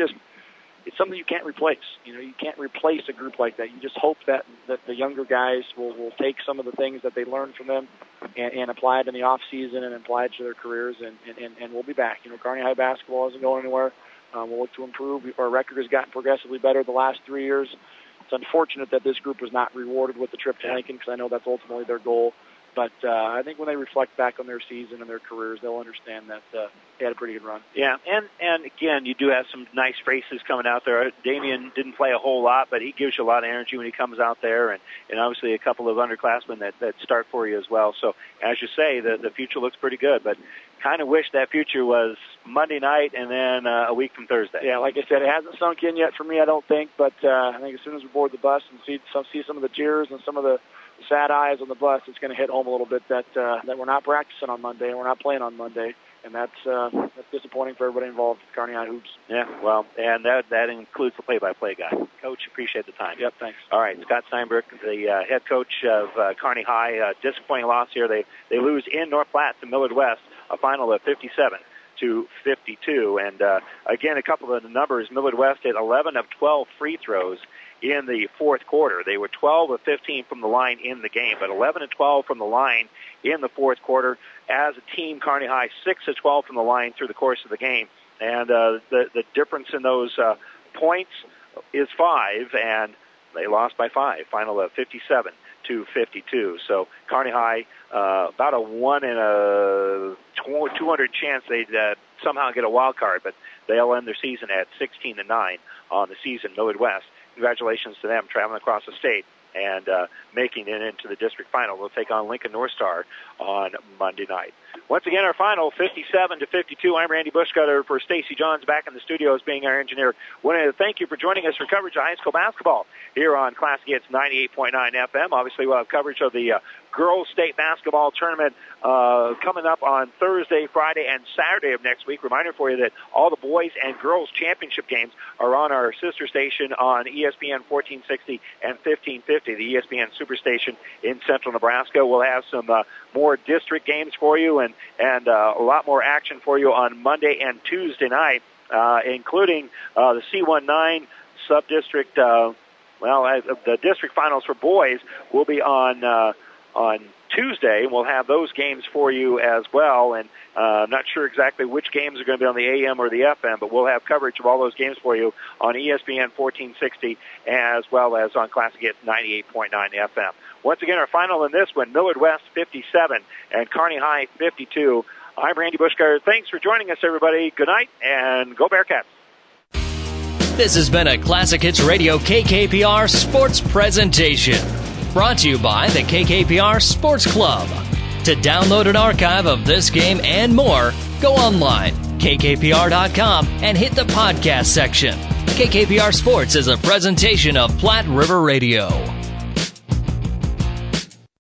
it's something you can't replace. You can't replace a group like that. You just hope that the younger guys will take some of the things that they learned from them and apply it in the off season and apply it to their careers, and we'll be back. Kearney High basketball isn't going anywhere. We'll look to improve. Our record has gotten progressively better the last 3 years. It's unfortunate that this group was not rewarded with the trip to Lincoln, because I know that's ultimately their goal. But I think when they reflect back on their season and their careers, they'll understand that they had a pretty good run. Yeah, and again, you do have some nice faces coming out there. Damian didn't play a whole lot, but he gives you a lot of energy when he comes out there, and obviously a couple of underclassmen that start for you as well. So, as you say, the future looks pretty good, but kind of wish that future was Monday night and then a week from Thursday. Yeah, like I said, it hasn't sunk in yet for me, I don't think, but I think as soon as we board the bus and see some of the tears and some of the sad eyes on the bus, it's going to hit home a little bit that we're not practicing on Monday and we're not playing on Monday, and that's disappointing for everybody involved with Kearney High hoops. Yeah, well, and that includes the play-by-play guy. Coach, appreciate the time. Yep, thanks. All right, Scott Steinbrück, the head coach of Kearney High. Disappointing loss here. They lose in North Platte to Millard West, a final of 57-52. And again, a couple of the numbers. Millard West hit 11 of 12 free throws in the fourth quarter. They were 12 of 15 from the line in the game, but 11 of 12 from the line in the fourth quarter. As a team, Kearney High 6 of 12 from the line through the course of the game. And the difference in those points is 5, and they lost by 5. Final of 57-52. So Kearney High, about a 1 in a 200 chance they'd somehow get a wild card, but they'll end their season at 16-9 on the season. Millard West, congratulations to them traveling across the state and making it into the district final. They'll take on Lincoln North Star on Monday night. Once again, our final, 57-52. I'm Randy Bushcutter for Stacy Johns back in the studios being our engineer. Wanted to thank you for joining us for coverage of high school basketball here on Classic Hits 98.9 FM. Obviously, we'll have coverage of the girls state basketball tournament coming up on Thursday, Friday, and Saturday of next week. Reminder for you that all the boys and girls championship games are on our sister station on ESPN 1460 and 1550, the ESPN Superstation in central Nebraska. We'll have some more district games for you and a lot more action for you on Monday and Tuesday night, including the C19 sub-district, the district finals for boys will be on Tuesday. We'll have those games for you as well, and I'm not sure exactly which games are going to be on the AM or the FM, but we'll have coverage of all those games for you on ESPN 1460 as well as on Classic Hits 98.9 FM. Once again, our final in this one, Millard West 57 and Kearney High 52. I'm Randy Bushcutter. Thanks for joining us, everybody. Good night, and go Bearcats. This has been a Classic Hits Radio KKPR sports presentation. Brought to you by the KKPR Sports Club. To download an archive of this game and more, go online kkpr.com and hit the podcast section. KKPR Sports is a presentation of Platte River Radio.